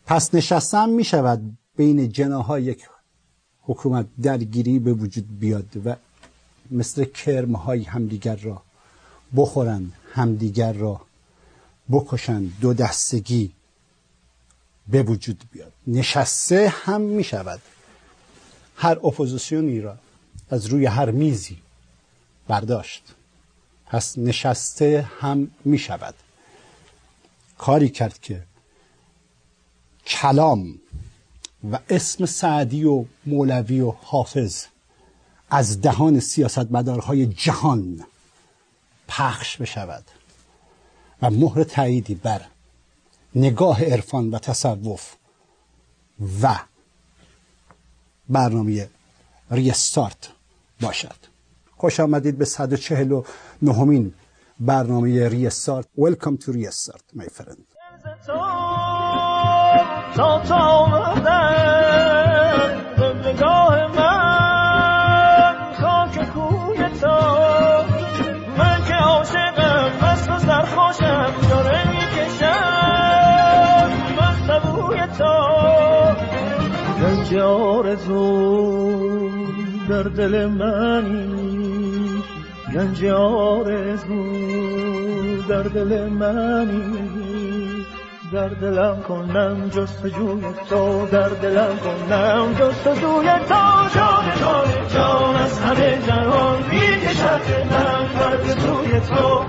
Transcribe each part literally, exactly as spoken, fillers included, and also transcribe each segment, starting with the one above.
پس نشستن می شود بین جناح‌های یک حکومت درگیری به وجود بیاد و مثل کرم‌های همدیگر را بخورند، همدیگر را بکشند، دو دستگی به وجود بیاد. نشسته هم می شود هر اپوزیسیونی را از روی هر میزی برداشت. پس نشسته هم می شود کاری کرد که کلام و اسم سعدی و مولوی و حافظ از دهان سیاستمدارهای جهان پخش بشود و مهر تاییدی بر نگاه عرفان و تصوف و برنامه ریستارت باشد. خوش آمدید به صد و چهل و نهمین برنامه ریستارت. Welcome to Restart my friend. تا تا آمدن به نگاه من خاک کوی تو، من که عاشقم مست و سرخوشم داره میکشم مست بوی تو. گنج آرزو در دل منی، گنج آرزو در دل منی، در دلم کنم جستجوی تو، در دلم کنم جستجوی تو. جان جان جان از همه جهان میکشد دلم بر سوی تو.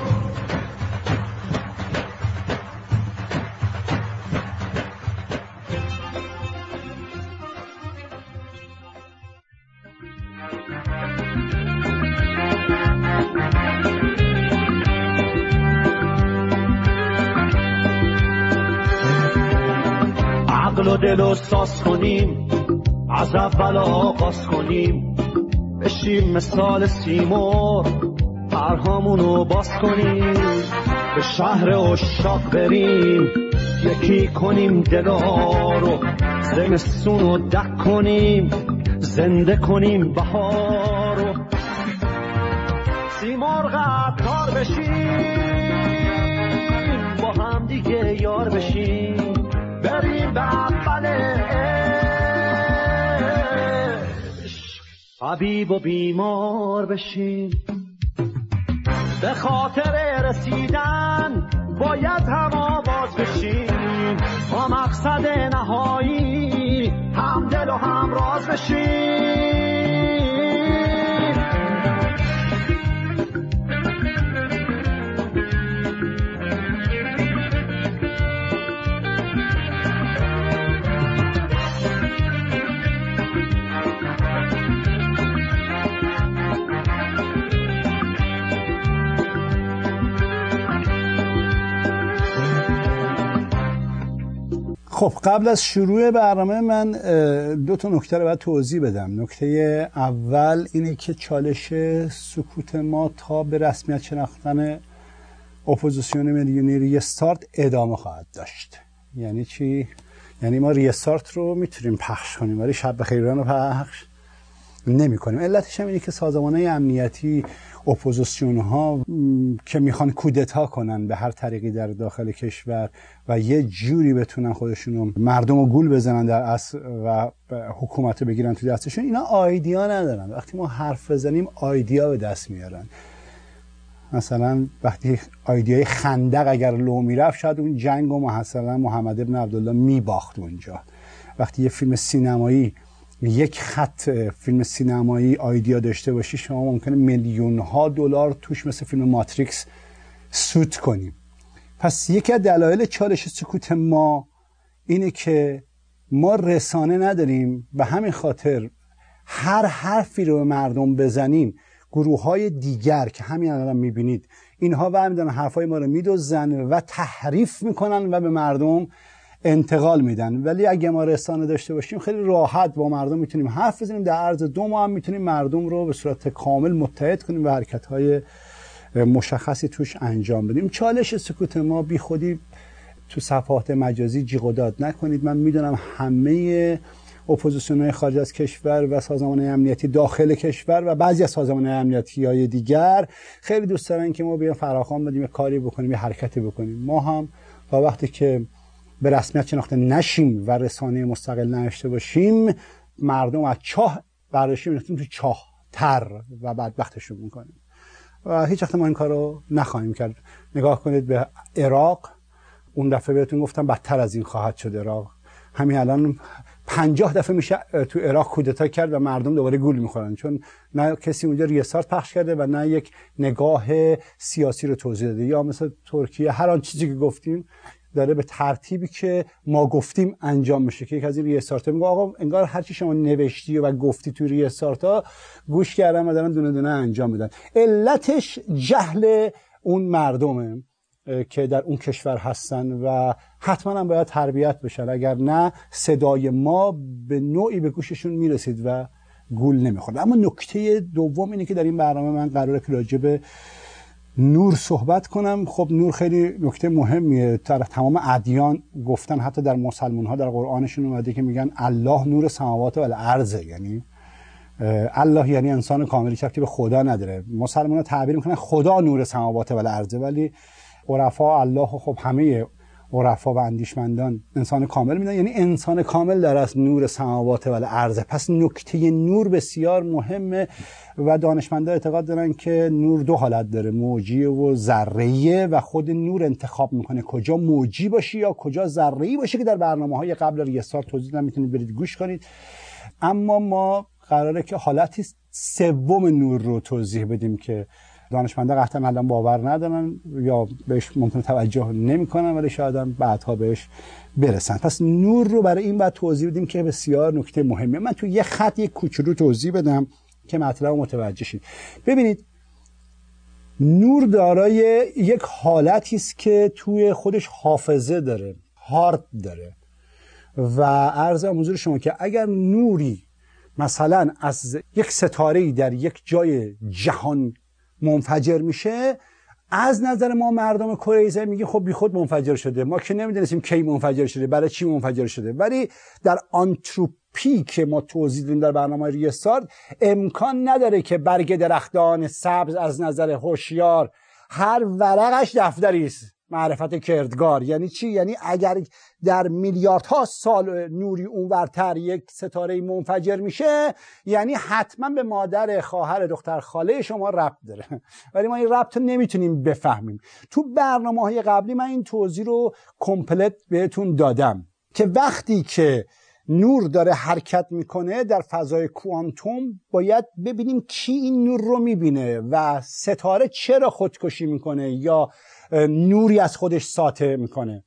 عقل و دل رو ساز کنیم، از اول آغاز کنیم، بشیم مثال سیمور پرهامونو باز کنیم، به شهر عشاق بریم، یکی کنیم دلا رو، زمستونو دک کنیم، زنده کنیم بهارو، سیمرغ عطار بشیم، با هم دیگه یار بشیم، بریم به اول عشق، حبیب و بیمار بشیم. به خاطر رسیدن باید هم آواز بشیم، با مقصد نهایی هم دل و هم راز بشیم. خب قبل از شروع برنامه من دو تا نکته رو باید توضیح بدم. نکته اول اینه که چالش سکوت ما تا به رسمیت شناختن اپوزیسیون میلیونی ریستارت ادامه خواهد داشت. یعنی چی؟ یعنی ما ریستارت رو میتونیم پخش کنیم ولی شب بخیران رو پخش نمی کنیم. علتش هم اینه که سازمان‌های امنیتی، اپوزیسیون ها که میخوان کودتا کنن به هر طریقی در داخل کشور و یه جوری بتونن خودشونو مردم رو گول بزنن در اصل و حکومت رو بگیرن تو دستشون، اینا آیدیا ندارن. وقتی ما حرف بزنیم آیدیا به دست میارن. مثلا وقتی آیدیای خندق اگر لو میرفت شاید اون جنگ و مثلا محمد ابن عبدالله میباخت اونجا. وقتی یه فیلم سینمایی یک خط فیلم سینمایی آیدیا داشته باشی شما ممکنه میلیون ها دلار توش مثل فیلم ماتریکس سود کنیم. پس یکی از دلایل چالش سکوت ما اینه که ما رسانه نداریم، به همین خاطر هر حرفی رو به مردم بزنیم گروه های دیگر که همین الان میبینید اینها برمیدارن حرفای ما رو میدوزن و تحریف میکنن و به مردم انتقال میدن. ولی اگه ما رسانه داشته باشیم خیلی راحت با مردم میتونیم حرف بزنیم، در عرض دو ماه هم میتونیم مردم رو به صورت کامل متحد کنیم و حرکت‌های مشخصی توش انجام بدیم. چالش سکوت ما بی خودی تو صفحات مجازی جیغ و داد نکنید. من میدونم همه اپوزیسیون‌های خارج از کشور و سازمان امنیتی داخل کشور و بعضی از سازمان امنیتی‌های دیگر خیلی دوست دارن که ما بیایم فراخوان بدیم، کاری بکنیم، یه حرکتی بکنیم. ما هم تا وقتی که به رسمیت شناخته نشیم و رسانه مستقل نداشته باشیم، مردم از چاه برداشتیم می‌رفتیم تو چاه تر و بدبختشون میکنیم و هیچ وقت ما این کارو نخواهیم کرد. نگاه کنید به عراق، اون دفعه بهتون گفتم بدتر از این خواهد شد. عراق همین الان پنجاه دفعه میشه تو عراق کودتا کرد و مردم دوباره گول میخورن، چون نه کسی اونجا ریستارت پخش کرده و نه یک نگاه سیاسی رو توضیح داده. یا مثل ترکیه هر آن چیزی که گفتیم داره به ترتیبی که ما گفتیم انجام میشه، که یک از این ریستارت‌ها میگه آقا انگار هر چی شما نوشتی و گفتی تو ریستارت‌ها گوش کردن و دارن دونه دونه انجام میدن. علتش جهل اون مردمه که در اون کشور هستن و حتما هم باید تربیت بشن، اگر نه صدای ما به نوعی به گوششون میرسید و گول نمیخورد. اما نکته دوم اینه که در این برنامه من قراره که راجع به نور صحبت کنم. خب نور خیلی نکته مهمیه. در تمام ادیان گفتن، حتی در مسلمان ها در قرآنشون اومده که میگن الله نور سماوات و الارض، یعنی الله یعنی انسان کاملی، چیزی به خدا نداره. مسلمان ها تعبیر میکنن خدا نور سماوات و الارض، ولی عرفا الله خب همه عرفا و اندیشمندان انسان کامل میدن، یعنی انسان کامل در از نور سماوات و الارض. پس نکته نور بسیار مهمه و دانشمندان اعتقاد دارن که نور دو حالت داره، موجی و ذره‌ای، و خود نور انتخاب میکنه کجا موجی باشه یا کجا ذره‌ای باشه، که در برنامه‌های قبل ریستارت توضیح دادم، میتونید برید گوش کنید. اما ما قراره که حالتی سوم نور رو توضیح بدیم که دانشمندا قطعا الان باور ندارن یا بهش ممکنه توجه نمیکنن، ولی شاید هم بعدها بهش برسن. پس نور رو برای این بعد توضیح بدیم که بسیار نکته مهمه. من تو یه خط یک کوچولو توضیح بدم که مطلب متوجه شید. ببینید نور دارای یک حالتی است که توی خودش حافظه داره، هارد داره، و عرضم حضور شما که اگر نوری مثلا از یک ستاره‌ای در یک جای جهان منفجر میشه، از نظر ما مردم کره زمین میگه خب بی خود منفجر شده، ما که نمیدونستیم کی منفجر شده، برای چی منفجر شده. ولی در آنتروپی که ما توضیح دادیم در برنامه ریستارت، امکان نداره که برگ درختان سبز از نظر هوشیار هر ورقش دفتری است معرفت کردگار. یعنی چی؟ یعنی اگر در میلیاردها سال نوری اونورتر یک ستاره منفجر میشه، یعنی حتما به مادر، خواهر، دختر، خاله شما ربط داره، ولی ما این ربط رو نمیتونیم بفهمیم. تو برنامه‌های قبلی من این توضیح رو کامپلت بهتون دادم که وقتی که نور داره حرکت میکنه در فضای کوانتوم، باید ببینیم کی این نور رو میبینه و ستاره چرا خودکشی میکنه یا نوری از خودش ساطع میکنه.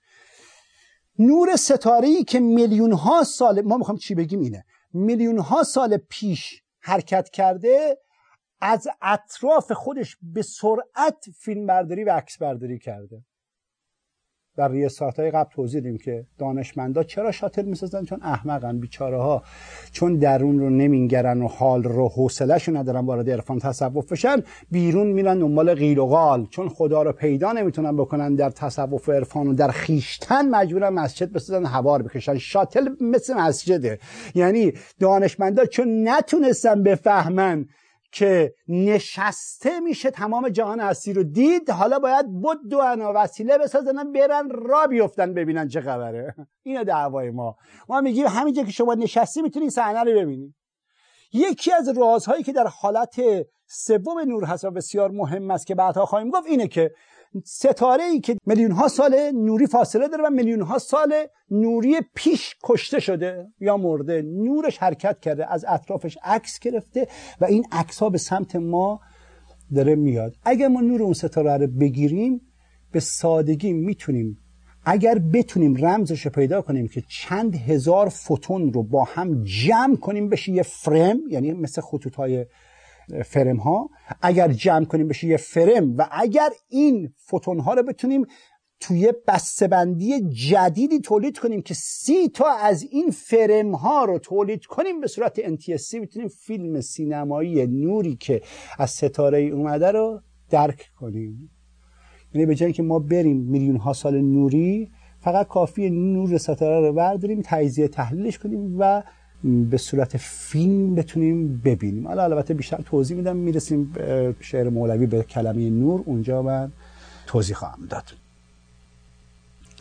نور ستاره‌ای که میلیون ها سال، ما میخوام چی بگیم اینه، میلیون ها سال پیش حرکت کرده، از اطراف خودش به سرعت فیلم برداری و عکس برداری کرده. در ریاست‌های قبل توضیح دادیم که دانشمندا چرا شاتل میسازن؟ چون احمقن بیچاره ها، چون درون رو نمیگرن و حال رو حوصله‌شو ندارن وارد عرفان تصوف بشن، بیرون میرن دنبال قیل و قال. چون خدا رو پیدا نمیتونن بکنن در تصوف و عرفان و در خیشتن، مجبورن مسجد بسازن هوار بکشن. شاتل مثل مسجده، یعنی دانشمندا چون نتونستن بفهمن که نشسته میشه تمام جهان هستی رو دید، حالا باید بود و وسیله بسازن برن را بیفتن ببینن چه خبره. اینه دعوای ما. ما میگیم همینجا که شما نشستی میتونی صحنه رو ببینی. یکی از رازهایی که در حالت سوم نور هست و بسیار مهم است که بعدها خواهیم گفت اینه که ستاره‌ای که میلیون ها سال نوری فاصله داره و میلیون ها سال نوری پیش کشته شده یا مرده، نورش حرکت کرده، از اطرافش عکس گرفته و این عکس ها به سمت ما داره میاد. اگر ما نور اون ستاره رو بگیریم، به سادگی میتونیم، اگر بتونیم رمزش رو پیدا کنیم که چند هزار فوتون رو با هم جمع کنیم بشه یه فریم، یعنی مثل خطوط های فرم ها، اگر جمع کنیم بشه یه فرم، و اگر این فوتون ها رو بتونیم توی بسته‌بندی جدیدی تولید کنیم که سی تا از این فرم ها رو تولید کنیم به صورت ان تی اس سی، میتونیم فیلم سینمایی نوری که از ستاره اومده رو درک کنیم. یعنی به جای که ما بریم میلیون ها سال نوری، فقط کافیه نور ستاره رو برداریم، تجزیه تحلیلش کنیم و به صورت فیلم بتونیم ببینیم. حالا البته بیشتر توضیح میدم، میرسیم به شعر مولوی به کلمه نور، اونجا من توضیح خواهم داد.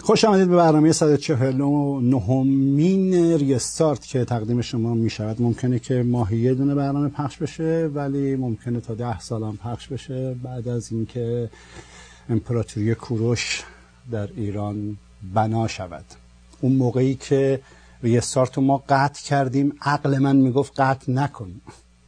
خوش آمدید به برنامه صد و چهل و نهمین ریستارت که تقدیم شما می شود. ممکنه که ماهی یه دونه برنامه پخش بشه، ولی ممکنه تا ده سال هم پخش بشه بعد از اینکه امپراتوری کوروش در ایران بنا شود. اون موقعی که ریستارت رو ما قطع کردیم، عقل من میگفت قطع نکن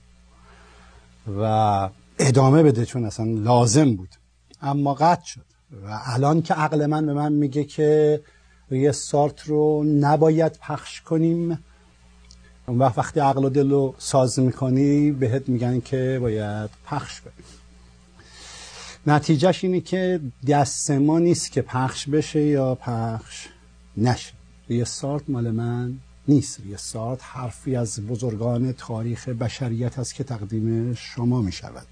و ادامه بده، چون اصلا لازم بود، اما قطع شد. و الان که عقل من به من میگه که ریستارت رو نباید پخش کنیم، اون وقت وقتی عقل و دل رو ساز میکنی بهت میگن که باید پخش کنیم. نتیجهش اینه که دست ما نیست که پخش بشه یا پخش نشه. ریستارت مال من نیست. ریستارت حرفی از بزرگان تاریخ بشریت است که تقدیم شما می شود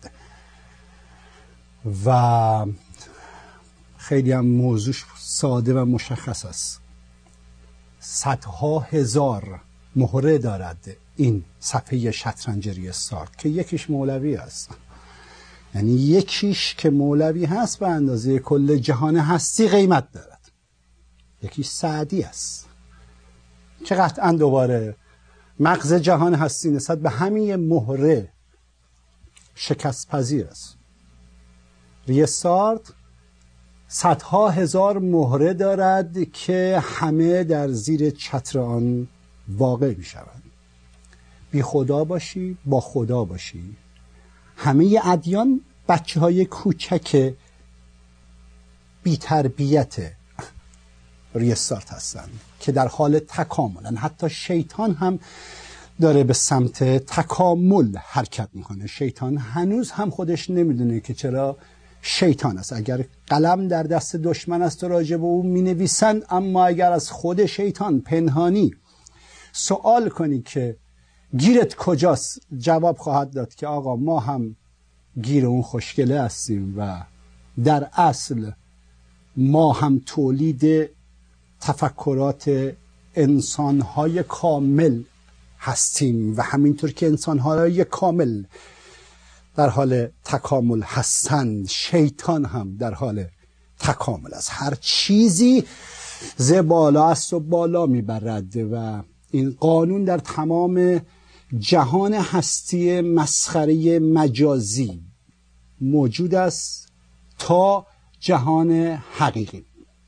و خیلی هم موضوعش ساده و مشخص است. صدها هزار مهره دارد این صفحه شطرنج ریستارت که یکیش مولوی است. یعنی یکیش که مولوی هست به اندازه کل جهان هستی قیمت دارد. یکیش سعدی است که قطعا دوباره مغز جهان هستی نسبت به همین مهره شکست پذیر است. ریستارت صدها هزار مهره دارد که همه در زیر چتر آن واقع می شوند. بی خدا باشی، با خدا باشی. همه ادیان بچه های کوچک بی تربیت ریستارت هستند که در حال تکاملن. حتی شیطان هم داره به سمت تکامل حرکت میکنه. شیطان هنوز هم خودش نمیدونه که چرا شیطان است. اگر قلم در دست دشمن است و راجع به او مینویسند، اما اگر از خود شیطان پنهانی سوال کنی که گیرت کجاست، جواب خواهد داد که آقا ما هم گیر اون خوشگله هستیم و در اصل ما هم تولید تفکرات انسانهای کامل هستیم و همینطور که انسانهای کامل در حال تکامل هستند، شیطان هم در حال تکامل است. هر چیزی ز بالا است و بالا میبرد و این قانون در تمام جهان هستی مسخره مجازی موجود است تا جهان حقیقی.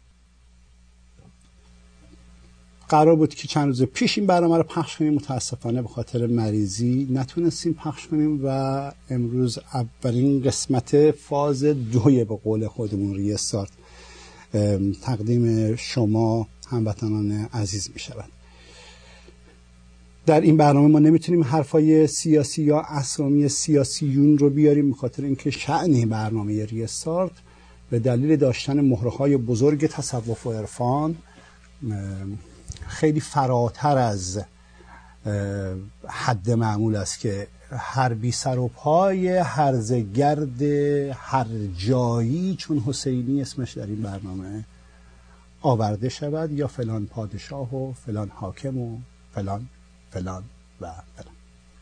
قرار بود که چند روز پیش این برنامه رو پخش کنیم، متاسفانه به خاطر مریضی نتونستیم پخش کنیم و امروز اولین قسمت فاز دوی به قول خودمون ریستارت تقدیم شما هموطنان عزیز می شود. در این برنامه ما نمیتونیم حرفای سیاسی یا اسامی سیاسیون رو بیاریم، به خاطر اینکه شأن برنامه ریستارت به دلیل داشتن مهره‌های بزرگ تصوف و عرفان خیلی فراتر از حد معمول است که هر بی سر و پای هرزگرد هر جایی چون حسینی اسمش در این برنامه آورده شود، یا فلان پادشاه و فلان حاکم و فلان فلان و فلان.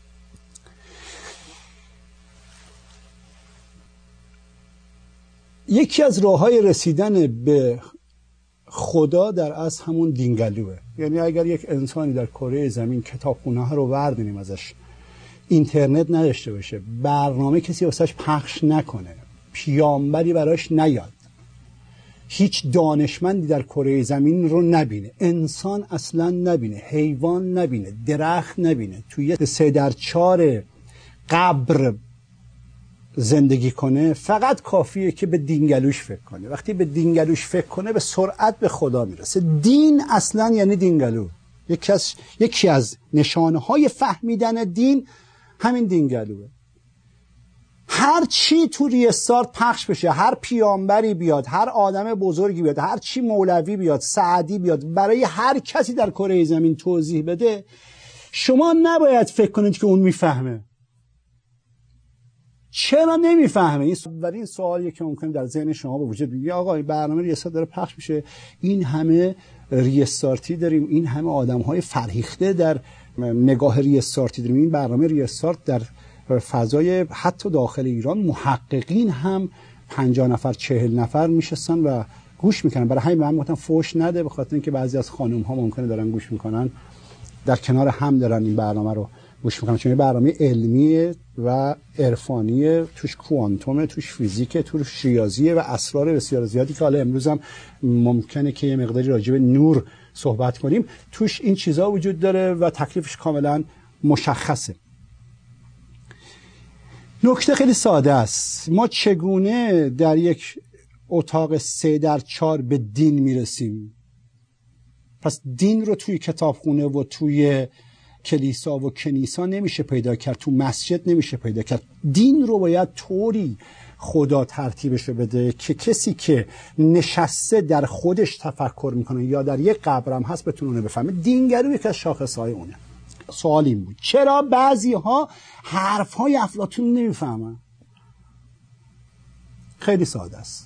یکی از راه‌های رسیدن به خدا در اصل همون دینگلوه. یعنی اگر یک انسانی در کره زمین کتابخونه ها رو وردونیم ازش، اینترنت نداشته باشه، برنامه کسی واسش پخش نکنه، پیامبری براش نیاد، هیچ دانشمندی در کره زمین رو نبینه، انسان اصلا نبینه، حیوان نبینه، درخت نبینه، توی سه در چهار قبر زندگی کنه، فقط کافیه که به دینگلوش فکر کنه. وقتی به دینگلوش فکر کنه به سرعت به خدا میرسه. دین اصلا یعنی دینگلو. یکی از یکی از نشانه‌های فهمیدن دین همین دینگلوه. هر چی تو ریستارت پخش بشه، هر پیامبری بیاد، هر آدم بزرگی بیاد، هر چی مولوی بیاد، سعدی بیاد، برای هر کسی در کره زمین توضیح بده، شما نباید فکر کنید که اون میفهمه. چرا نمیفهمه؟ این ولی این سوالیه که ممکنه در ذهن شما به وجود بیاد. آقا این برنامه ریستارت داره پخش میشه، این همه ریستارتی داریم، این همه آدم‌های فرهیخته در نگاه ریستارتی داریم، این برنامه ریستارت در فضای حتی داخل ایران محققین هم پنجاه نفر چهل نفر میشستن و گوش میکنن. برای همین من گفتم فوش نده، به خاطر اینکه بعضی از خانم ها ممکنه دارن گوش میکنن، در کنار هم دارن این برنامه رو گوش میکنن، چون برنامه علمیه و عرفانیه، توش کوانتومه، توش فیزیکه، توش ریاضیه و اسرار بسیار زیادی که حالا امروز هم ممکنه که یه مقداری راجع به نور صحبت کنیم. توش این چیزا وجود داره و تکلیفش کاملا مشخصه. نکته خیلی ساده است. ما چگونه در یک اتاق سه در چهار به دین میرسیم؟ پس دین رو توی کتابخونه و توی کلیسا و کنیسا نمیشه پیدا کرد، تو مسجد نمیشه پیدا کرد. دین رو باید طوری خدا ترتیبش رو بده که کسی که نشسته در خودش تفکر میکنه یا در یک قبرم هست بتونه اونو بفهمه. دینگری یکی از شاخصهای اونه. سوال این بود چرا بعضی ها حرف های افلاطون نمیفهمن؟ خیلی ساده است.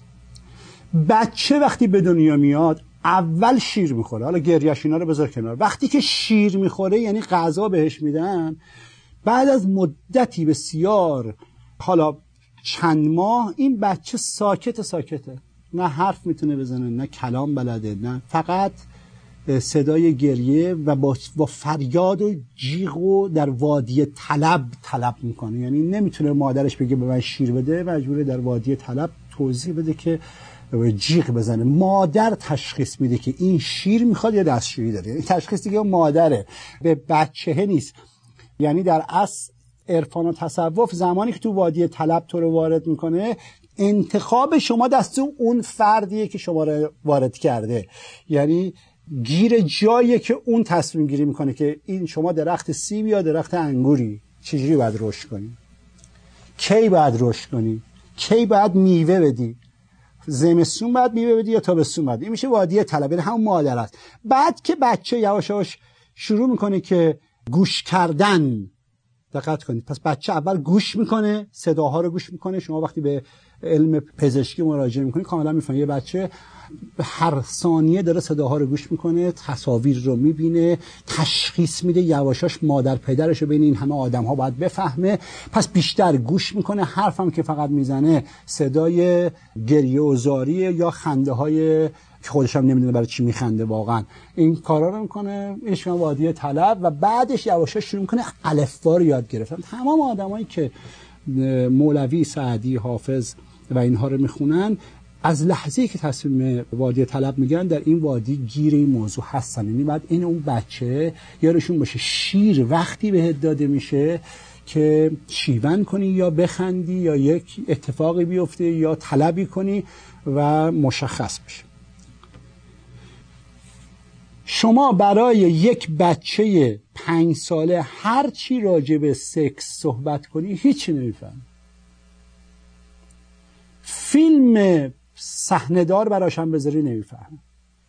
بچه وقتی به دنیا میاد اول شیر میخوره، حالا گریش اینا رو بذار کنار، وقتی که شیر میخوره یعنی غذا بهش میدن، بعد از مدتی بسیار، حالا چند ماه، این بچه ساکت ساکته، نه حرف میتونه بزنه، نه کلام بلده، نه فقط صدای گریه و با, با فریاد و جیغ و در وادی طلب طلب میکنه. یعنی نمیتونه مادرش بگه به من شیر بده، مجبوره در وادی طلب توضیح بده که جیغ بزنه. مادر تشخیص میده که این شیر میخواد یا دستشویی داره. این تشخیص دیگه مادره، به بچه نیست. یعنی در اصل عرفان و تصوف زمانی که تو وادی طلب تو رو وارد میکنه، انتخاب شما دست اون فردیه که شما رو وارد کرده. یعنی گیر جاییه که اون تصمیم گیری میکنه که این شما درخت سیب یا درخت انگوری، چجوری باید رشد کنی، کی باید رشد کنی، کی باید میوه بدی، زمستون باید میوه بدی یا تابستون باید. این میشه وادی طلب، یعنی همون مادر است. بعد که بچه یواش یواش شروع میکنه که گوش کردن، دقت کنید، پس بچه اول گوش میکنه، صداها رو گوش میکنه. شما وقتی به علم پزشکی مراجعه میکنید کاملا میفهمید یه بچه هر ثانیه داره صداها رو گوش میکنه، تصاویر رو میبینه، تشخیص میده، یواشاش مادر پدرش رو بین این همه آدم ها باید بفهمه، پس بیشتر گوش میکنه. حرفم که فقط میزنه صدای گریه و زاریه یا خنده های که خودش هم نمیدونه برای چی میخنده واقعا. این کارا رو میکنه، عشق وادی طلب، و بعدش یواشاش شروع میکنه الفبا رو یاد گرفتن. تمام آدمایی که مولوی، سعدی، حافظ و اینها رو میخونن، از لحظه‌ای که تصمیم وادی طلب میگن در این وادی گیر این موضوع هستن. یعنی بعد این اون بچه یارشون باشه. شیر وقتی بهت داده میشه که شیون کنی یا بخندی یا یک اتفاقی بیفته یا طلبی کنی و مشخص بشه. شما برای یک بچه پنج ساله هر چی راجع به سکس صحبت کنی هیچی نمیفهم. فیلم صحنه‌دار براش هم بذاری نمیفهم.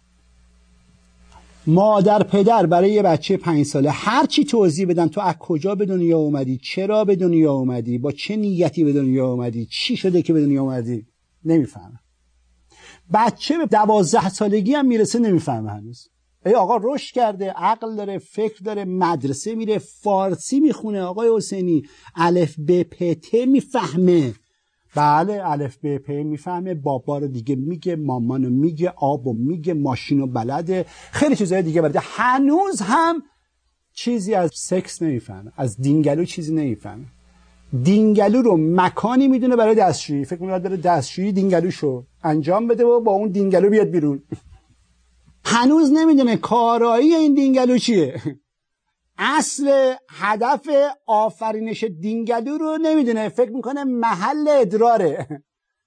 مادر پدر برای یه بچه پنج ساله هر چی توضیح بدن، تو از کجا به دنیا اومدی، چرا به دنیا اومدی، با چه نیتی به دنیا اومدی، چی شده که به دنیا اومدی، نمیفهمه. بچه به دوازده سالگی هم میرسه نمیفهمه هنوز. ای آقا رشد کرده، عقل داره، فکر داره، مدرسه میره، فارسی میخونه، آقای حسینی الف ب پ ت میفهمه. بله الف ب پ میفهمه، بابا رو دیگه میگه، مامانو میگه، آبو میگه، ماشینو بلده، خیلی چیزای دیگه بلده. هنوز هم چیزی از سکس نمیفهمه، از دینگلو چیزی نمیفهمه. دینگلو رو مکانی میدونه برای دستشویی، فکر می‌کنه بره دستشویی دینگلوشو انجام بده و با اون دینگلو بیاد بیرون. هنوز نمیدونه کارایی این دینگلو چیه. اصل هدف آفرینش دینگلو رو نمیدونه، فکر میکنه محل ادراره.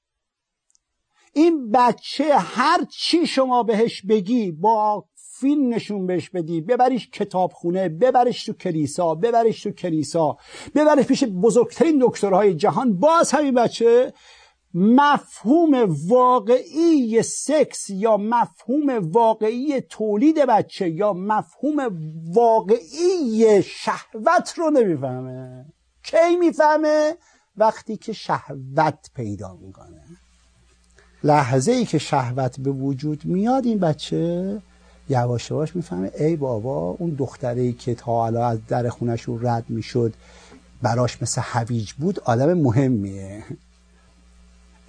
این بچه هر چی شما بهش بگی، با فیلم نشون بهش بدی، ببریش کتابخونه، ببریش تو کلیسا، ببریش تو کلیسا، ببریش پیش بزرگترین دکترهای جهان، باز همین بچه مفهوم واقعی سکس یا مفهوم واقعی تولید بچه یا مفهوم واقعی شهوت رو نمیفهمه. کی میفهمه؟ وقتی که شهوت پیدا میکنه. لحظه ای که شهوت به وجود میاد، این بچه یواش یواش میفهمه ای بابا، اون دختری که تا حالا از در خونه‌شون رد میشد براش مثل هویج بود، آدم مهمیه.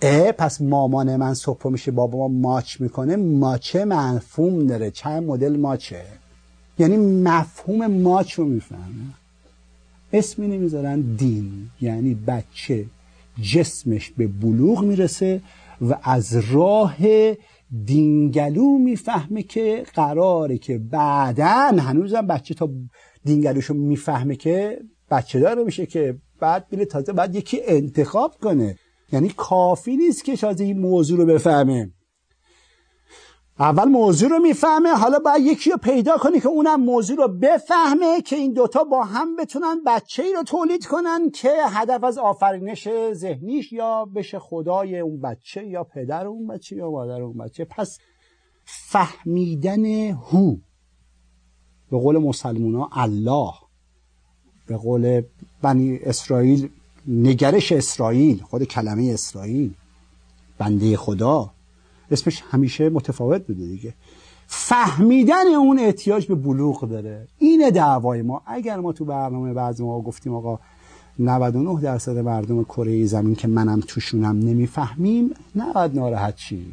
اه پس مامان من صبح میشه بابا ماچ میکنه، ماچه مفهوم داره، چند مدل ماچه، یعنی مفهوم ماچ رو میفهمه. اسمی نمیذارن دین، یعنی بچه جسمش به بلوغ میرسه و از راه دینگلو میفهمه که قراره که بعدن، هنوزم بچه تا دینگلوشو میفهمه که بچه داره میشه که بعد بیره تازه بعد یکی انتخاب کنه. یعنی کافی نیست که شاید این موضوع رو بفهمه، اول موضوع رو میفهمه، حالا باید یکی رو پیدا کنی که اونم موضوع رو بفهمه که این دوتا با هم بتونن بچه‌ای رو تولید کنن که هدف از آفرینش ذهنیش یا بشه خدای اون بچه یا پدر اون بچه یا مادر اون بچه. پس فهمیدن هو، به قول مسلمونا الله، به قول بنی اسرائیل نگرش اسرائیل، خود کلمه اسرائیل بنده خدا اسمش همیشه متفاوت بوده دیگه. فهمیدن اون احتیاج به بلوغ داره. اینه دعوای ما. اگر ما تو برنامه بعضی ما گفتیم آقا نود و نه درصد مردم کره زمین که منم توشونم نمیفهمیم، نباید ناراحت چی،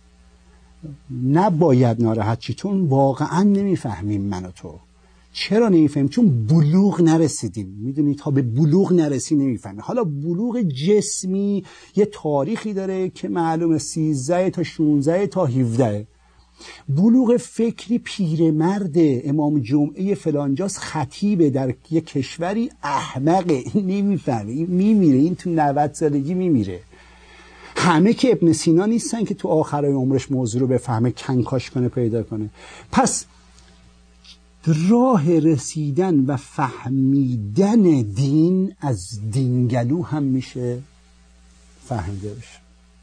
نباید ناراحت چی، چون واقعا نمیفهمیم من و تو. چرا نمیفهمیم؟ چون بلوغ نرسیدیم. میدونی تا به بلوغ نرسی نمیفهمیم. حالا بلوغ جسمی یه تاریخی داره که معلومه سیزده تا شانزده تا هفده. بلوغ فکری پیرمرد امام جمعه فلانجاست، خطیبه در یه کشوری، احمقه، نمیفهمه، این میمیره، این تو نود سالگی میمیره. همه که ابن سینا نیستن که تو آخرای عمرش موضوع رو بفهمه، کنکاش کنه، پیدا کنه. پس راه رسیدن و فهمیدن دین از دینگلو هم میشه فهمیده بشه.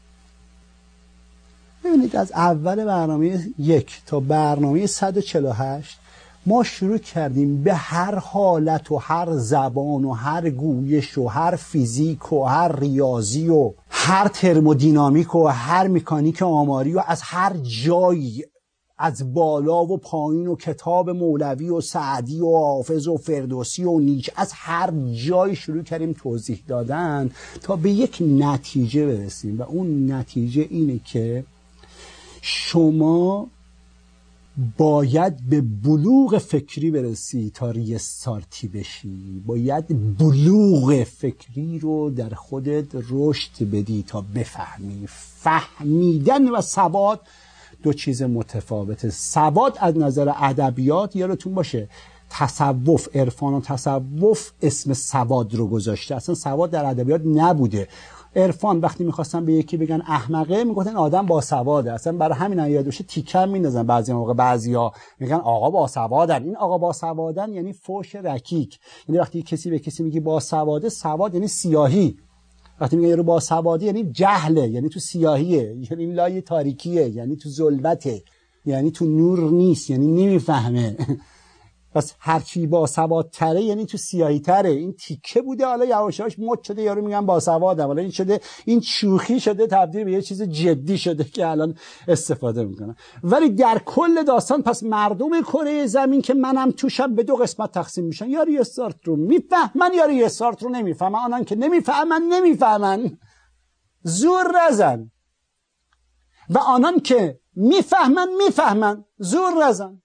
ببینید از اول برنامه یک تا برنامه صد و چهل و هشت ما شروع کردیم به هر حالت و هر زبان و هر گویش و هر فیزیک و هر ریاضی و هر ترمودینامیک و هر مکانیک آماری و از هر جایی، از بالا و پایین و کتاب مولوی و سعدی و حافظ و فردوسی و نیچه، از هر جایی شروع کردیم توضیح دادن تا به یک نتیجه برسیم و اون نتیجه اینه که شما باید به بلوغ فکری برسی تا ریستارتی بشی. باید بلوغ فکری رو در خودت رشد بدی تا بفهمی. فهمیدن و سواد دو چیز متفاوته. سواد از نظر ادبیات یادتون باشه تصوف، عرفان و تصوف اسم سواد رو گذاشته، اصلا سواد در ادبیات نبوده. عرفان وقتی میخواستن به یکی بگن احمقه میگفتن آدم با سواده، اصلا برای همین یاد باشه تیکم میندازن بعضی موقع، بعضیا میگن آقا با سوادن. این آقا با سوادن یعنی فوش رکیک، یعنی وقتی کسی به کسی میگی با سواده، سواد یعنی سیاهی. وقتی میگن یارو با سوادی یعنی جهله، یعنی تو سیاهیه، یعنی لای تاریکیه، یعنی تو ظلمته، یعنی تو نور نیست، یعنی نمیفهمه. پس هر کی با سواد تره یعنی تو سیاهی تره. این تیکه بوده، حالا یواش یواش مد شده، یارو میگن با سواده، حالا این شده، این شوخی شده تبدیل به یه چیز جدی شده که الان استفاده میکنن. ولی در کل داستان پس مردم کره زمین که منم توشم به دو قسمت تقسیم میشن، یا ریستارت رو میفهمن یا ریستارت رو نمیفهمن. آنان که نمیفهمن نمیفهمن، زور نزن، و آنان که میفهمن میفهمن، زور نزن.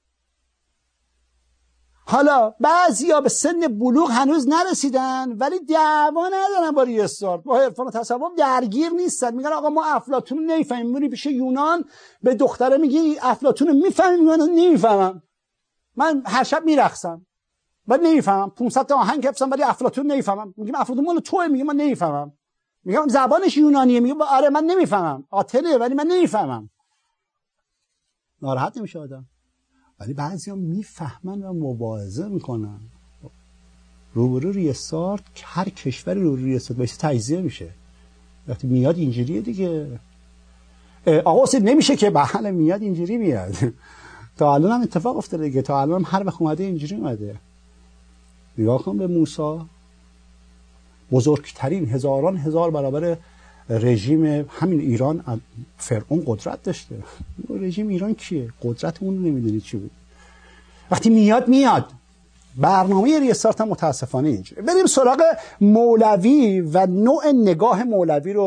حالا بعضیا به سن بلوغ هنوز نرسیدن ولی دعوا ندارن با ریستارت، با عرفان و تصوف درگیر نیستن. میگن آقا ما افلاطون رو نمیفهمیم، میری پیش یونان به دختره میگی افلاطون رو میفهمیم؟ من نمیفهمم، من هر شب میرقصم ولی نمیفهمم، پانصد تا آهنگ حفظم ولی افلاطون نمیفهمم. میگم افلاطون مال توئه، میگه من نمیفهمم. میگم زبانش یونانیه، میگه آره من نمیفهمم، عاطله ولی من نمیفهمم. ناراحت نمیشه آدم. ولی بعضی هم میفهمن و مبارزه میکنن. روبرو ریستارت، هر کشوری روبرو ریستارت باشه تجزیه میشه. وقتی میاد اینجوریه دیگه. آقا اصلا نمیشه که بله میاد اینجوری میاد. تا الان هم اتفاق افتاده دیگه، تا الان هم هر وقت اومده اینجوری اومده. نگاه کن به موسی، بزرگترین هزاران هزار برابر رژیم همین ایران، فرعون قدرت داشته. رژیم ایران کیه؟ قدرت اون رو نمیدونی چی بود. وقتی میاد میاد. برنامه ریستارت هم متاسفانه اینجوری. بریم سراغ مولوی و نوع نگاه مولوی رو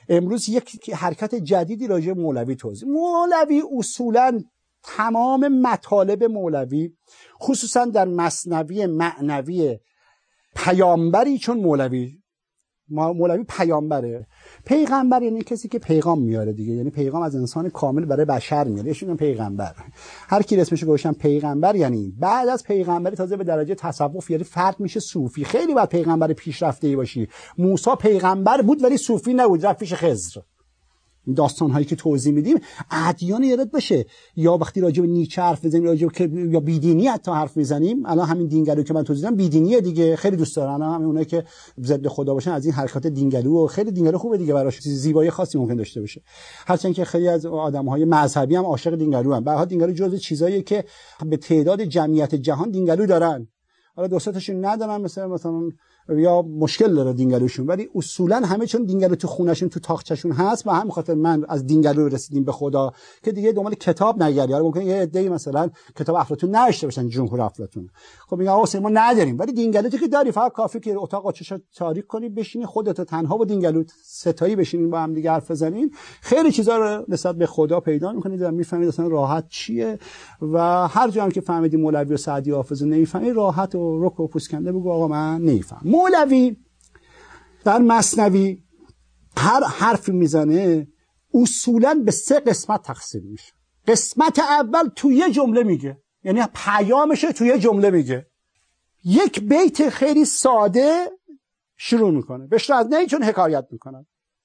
امروز یک حرکت جدیدی راجع به مولوی توضیح. مولوی اصولاً تمام مطالب مولوی خصوصاً در مثنوی معنوی پیامبری، چون مولوی مولوی پیامبره. پیغمبر یعنی کسی که پیغام میاره دیگه، یعنی پیغام از انسان کامل برای بشر میاره، ایشون پیغمبر. هر کی اسمش رو گوشم پیغمبر، یعنی بعد از پیغمبری تازه به درجه تصوف یعنی فرد میشه صوفی. خیلی باید پیغمبر پیشرفته‌ای باشی. موسی پیغمبر بود ولی صوفی نبود، رفت پیش خضر. داستان هایی که توضیح میدیم ادیان یادت باشه. یا وقتی راجع به نیچه حرف بزنیم، راجع به یا بیدینی حتی حرف میزنیم، الان همین دینگلو که من توضیح دادم بیدینیه دیگه، خیلی دوست دارن همین اونایی که ضد خدا باشن از این حرکات دینگلو، و خیلی دینگلو خوبه دیگه، براش زیبایی خاصی ممکن داشته باشه. هرچند که خیلی از آدم‌های مذهبی هم عاشق دینگلو ان. به هر حال دینگلو جزو چیزاییه که به تعداد جمعیت جهان دینگلو دارن. حالا دو سه تاشون ندارن، مثلا مثلا یا مشکل داره دینگلوشون، ولی اصولا همه چون دینگلو تو خونهشون تو تاقچه‌شون هست و همین خاطر من از دینگلو رسیدیم به خدا که دیگه دنبال کتاب نگردی. حالا ممکنه یه عده‌ای مثلا کتاب افلاطون نوشته باشن، جمهور افلاطون، خب میگه آقا ما نداریم، ولی دینگلو تو که داری، فقط کافی که اتاق چشات تاریک کنی، بشینی خودت تنها با دینگلو ستایی بشینین با هم دیگه حرف بزنین، خیلی چیزا رو نسبت به خدا پیدا می‌کنید و می‌فهمید اصلا راحت چیه. و هر جا هم که فهمیدی مولوی و سعدی حافظ نمی‌فهمی، راحت و رک و پوسکنده بگو آقا من نمی‌فهم. مولوی در مثنوی هر حرفی میزنه اصولاً به سه قسمت تقسیم میشه. قسمت اول تو یه جمله میگه، یعنی پیامش تو یه جمله میگه. یک بیت خیلی ساده شروع میکنه، بهش از نه چون حکایت میکنن.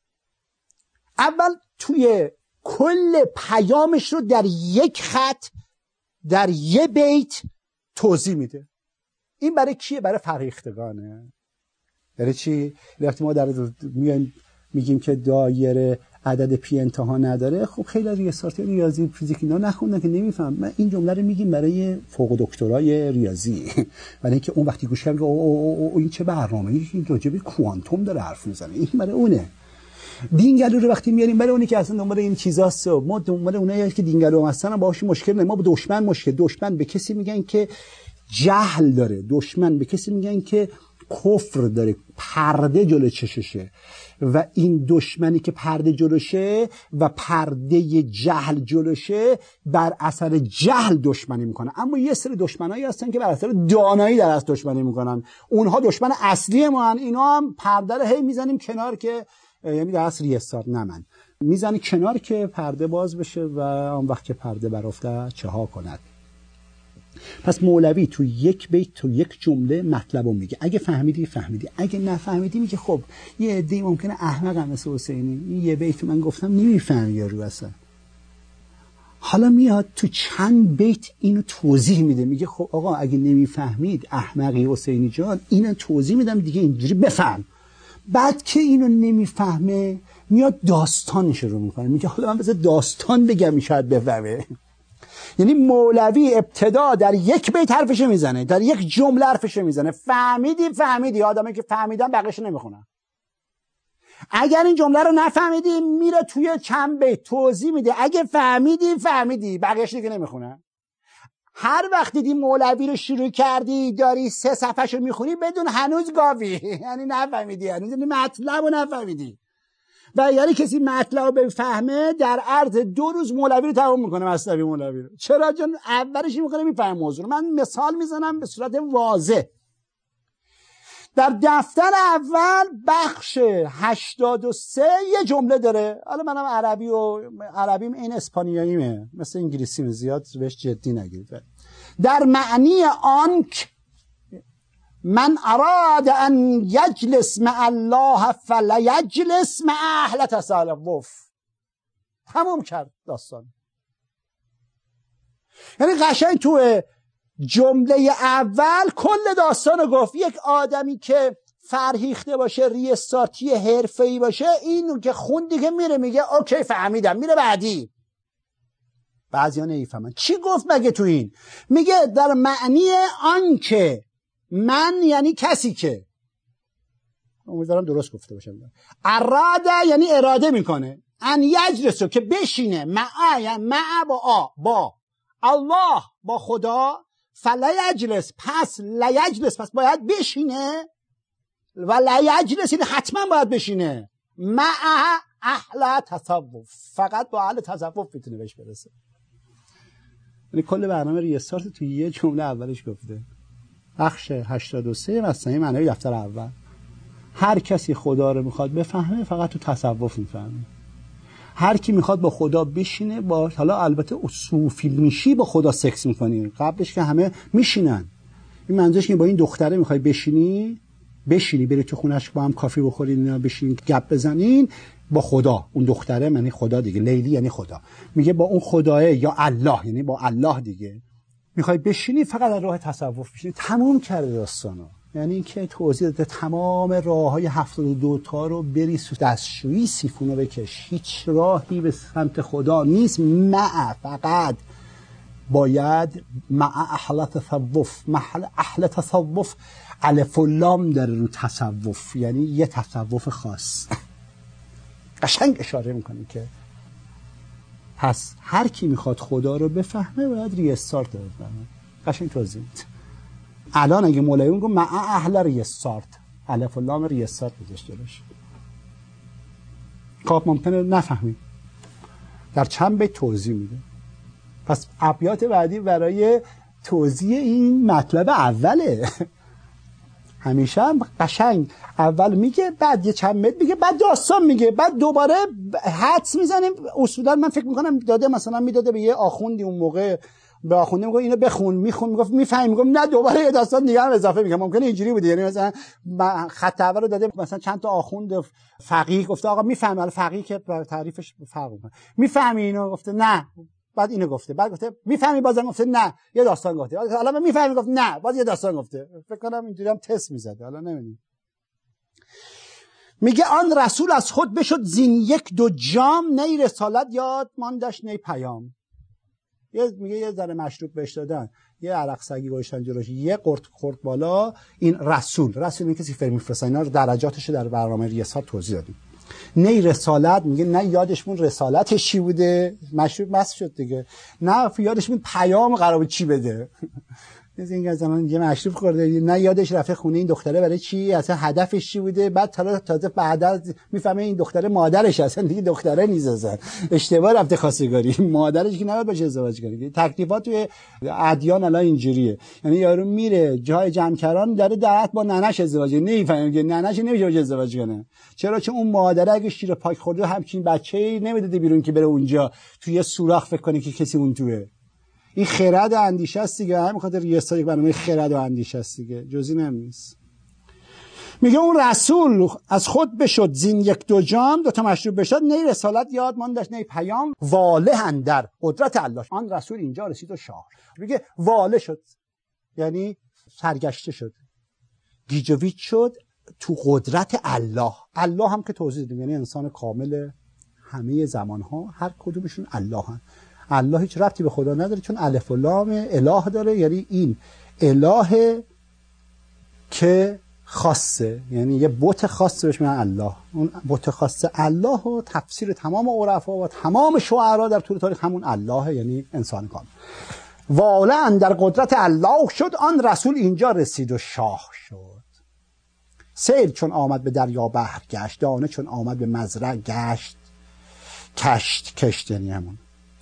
اول توی کل پیامش رو در یک خط در یه بیت توضیح میده. این برای کیه؟ برای فرهیختگانه. برای چی؟ وقتی ما در میایم میگیم که دایره عدد پی انتها نداره، خب خیلی از ریاضیات ریاضی فیزیک اینا نخوندن که نمیفهم. من این جمله رو میگیم برای فوق دکترای ریاضی، ولی اینکه اون وقتی گوش کردم او او او این چه برنامه‌ای، این راجع به کوانتوم داره حرف میزنه، این برای اونه. دینگلو رو وقتی میاریم برای اونی که اصلا دنبال این چیزاست، ما دنبال اونایی که دینگلو هستن باهاش مشکل نه. ما با دشمن مشکل، دشمن به کسی میگن که جهل داره، دشمن به کسی میگن که کفر داره، پرده جلو چششه، و این دشمنی که پرده جلوشه و پرده جهل جلوشه بر اثر جهل دشمنی میکنه. اما یه سری دشمنایی هستن که بر اثر دانایی در از دشمنی میکنن، اونها دشمن اصلی ما هن. اینا هم پرده رو هی میزنیم کنار که یعنی در اصل ریاضیات نمن میزنی کنار که پرده باز بشه و اون وقت که پرده برافته چه ها کند. پس مولوی تو یک بیت تو یک جمله مطلبو میگه. اگه فهمیدی فهمیدی، اگه نفهمیدی میگه خب یه عده‌ای ممکنه احمقم مثل حسینی، این یه بیت من گفتم نمیفهمی یارو اصلا. حالا میاد تو چند بیت اینو توضیح میده، میگه خب آقا اگه نمیفهمید احمقی حسینی جان، اینو توضیح میدم دیگه اینجوری بفهم. بعد که اینو نمیفهمه میاد داستانش رو میکنه، میگه حالا من بذار داستان بگم شاید بفهمه. یعنی مولوی ابتدا در یک بیت حرفشو میزنه، در یک جمله حرفشو میزنه. فهمیدی فهمیدی، آدمی که فهمیدن بقیه‌شو نمیخونن. اگر این جمله رو نفهمیدی میره توی چند بیت توضیح میده. اگه فهمیدی فهمیدی، بقیه‌شو دیگه نمیخونن. هر وقت دیدی مولوی رو شروع کردی داری سه صفحه‌شو میخونی بدون هنوز گاوی، یعنی نفهمیدی، هنوز مطلب رو نفهمیدی. و یعنی کسی مطلب رو بفهمه در عرض دو روز مولوی رو تمام میکنه، مثنوی مولوی رو. چرا؟ چون اولش میکنه میفهمه موضوع. من مثال میزنم به صورت واضح. در دفتر اول بخش هشتاد و سه یه جمله داره. حالا منم عربی و عربیم این اسپانیاییمه، مثل انگلیسیم، زیاد بهش جدی نگیرید. در معنی آنک من اراد ان یجلس مع الله فلیجلس مع اهل تصوف. تموم کرد داستان. یعنی قشنگ تو جمله اول کل داستان رو گفت. یک آدمی که فرهیخته باشه، ریستارتی حرفه‌ای باشه، اینو که خوندی که میره میگه اوکی فهمیدم، میره بعدی. بعضیا نمیفهمن چی گفت مگه تو این. میگه در معنی آن که من یعنی کسی که، امیدوارم درست گفته باشم، اراده یعنی اراده میکنه، ان یجلسو که بشینه، مع یعنی مع با آ با الله با خدا، فلیجلس پس لیجلس پس باید بشینه، و لیجلس یعنی حتما باید بشینه، مع اهل تصوف، فقط با اهل تصوف میتونه بهش برسه. یعنی کل برنامه ریستارت تو یه جمله اولش گفته. بخش هشتاد و سه مثلا معنی دفتر اول، هر کسی خدا رو میخواد بفهمه فقط تو تصوف میفهمه. هر کی میخواد با خدا بشینه، با حالا البته صوفی میشی با خدا سکس میکنی، قبلش که همه میشینن. این منظورش که با این دختره میخوای بشینی بشینی بری تو خونش با هم کافی بخورین یا بشینین گپ بزنین با خدا. اون دختره یعنی خدا دیگه، لیلی یعنی خدا. میگه با اون خداه یا الله یعنی با الله دیگه میخوای بشینی فقط در راه تصوف بشینی. تموم کرده داستانو. یعنی اینکه توضیح داده تمام راههای هفتاد و دو تا رو بری دستشویی سیفونو بکش، هیچ راهی به سمت خدا نیست. مع فقط باید مع اهل تصوف، محل اهل تصوف الف و لام داره رو تصوف، یعنی یه تصوف خاص. قشنگ اشاره میکنه که پس هر کی میخواد خدا رو بفهمه باید ریستارت بفهمه. قشنگ توضیح میده. الان اگه مولوی گفت مع اهل ریستارت، الف و لام ریستارت بذاشت جلوش، خب ممکنه نفهمید. در چند بیت توضیح میده. پس ابیات بعدی برای توضیح این مطلب اوله. همیشه هم قشنگ اول میگه، بعد یه چند متر میگه، بعد داستان میگه، بعد دوباره حدس میزنیم. اصولا من فکر میکنم داده مثلا میداده به یه آخوندی اون موقع، به آخونده میگه اینو بخون، میخون، میگفت میفهمی، میگم نه دوباره یه داستان دیگه هم اضافه میگم. ممکنه اینجوری بوده، یعنی مثلا خط اول رو داده مثلا چند تا آخوند فقیه، گفته آقا میفهمی، الان فقیه که تعریفش فرق میکنه، میفهمی اینو، گفته نه، بعد اینو گفته، بعد گفته میفهمی، بازم گفته نه، یه داستان گفته، حالا من میفهمی، گفت نه، باز یه داستان گفته. فکر کنم اینجوری هم تست میزده، حالا نمیدونم. میگه آن رسول از خود بشد زین یک دو جام، نی رسالت یاد ماندش نی پیام. یه میگه یه ذره مشروب بهش دادن، یه عرق سگی گوشتن جلوش، یه قرط خورد بالا. این رسول رسول این کسی فرمی فرستن، اینا درجاتش در برنامه ریاست توضیح دادیم. نه رسالت، میگه نه یادشمون رسالتش چی بوده، مشروب مست شد دیگه، نه یادشمون پیام قراره چی بده. این زمان یه مشروب خورده، نه یادش رفته خونه این دختره برای چی، اصلا هدفش چی بوده. بعد تازه تازه بعدا میفهمه این دختره مادرش، اصلا دیگه دختره نیست، اصلا اشتباه رفته خواستگاری، مادرش که نباید باشه ازدواج کنه. تکلیفات توی ادیان الان اینجوریه، یعنی یارو میره جای جمعکران داره درت با ننش ازدواج، نمیفهمه که ننش نمیشه باشه ازدواج کنه. چرا؟ چون اون مادر اگه شیر پاک خورده همچین بچه‌ای نمیداده بیرون که بره اونجا توی سوراخ فکر کنه که کسی اون توئه. این خرد و اندیشه است دیگه، همین خاطر ریاست یک برنامه خرد و اندیشه است دیگه، جزئی نیست. میگه اون رسول از خود بشد زین یک دو جام، دو تا مشروب بشد، نی رسالت یاد ماندش نی پیام، واله اندر قدرت الله. آن رسول اینجا رسید و شاه. میگه واله شد یعنی سرگشته شد، گیجویچ شد تو قدرت الله. الله هم که توضیح دادیم یعنی انسان کامل همه زمانها، هر کدومشون الله هم. الله هیچ ربطی به خدا نداره چون الف و لام اله داره، یعنی این اله که خاصه، یعنی یه بت خاصه بهش میگن الله. اون بت خاصه الله و تفسیر تمام عرفا و تمام شعرا در طول تاریخ همون الله، یعنی انسان کامل. واله در قدرت الله شد، آن رسول اینجا رسید و شاه شد. سیل چون آمد به دریا بحر گشت، دانه چون آمد به مزرع گشت کشت. کشت یعنی همون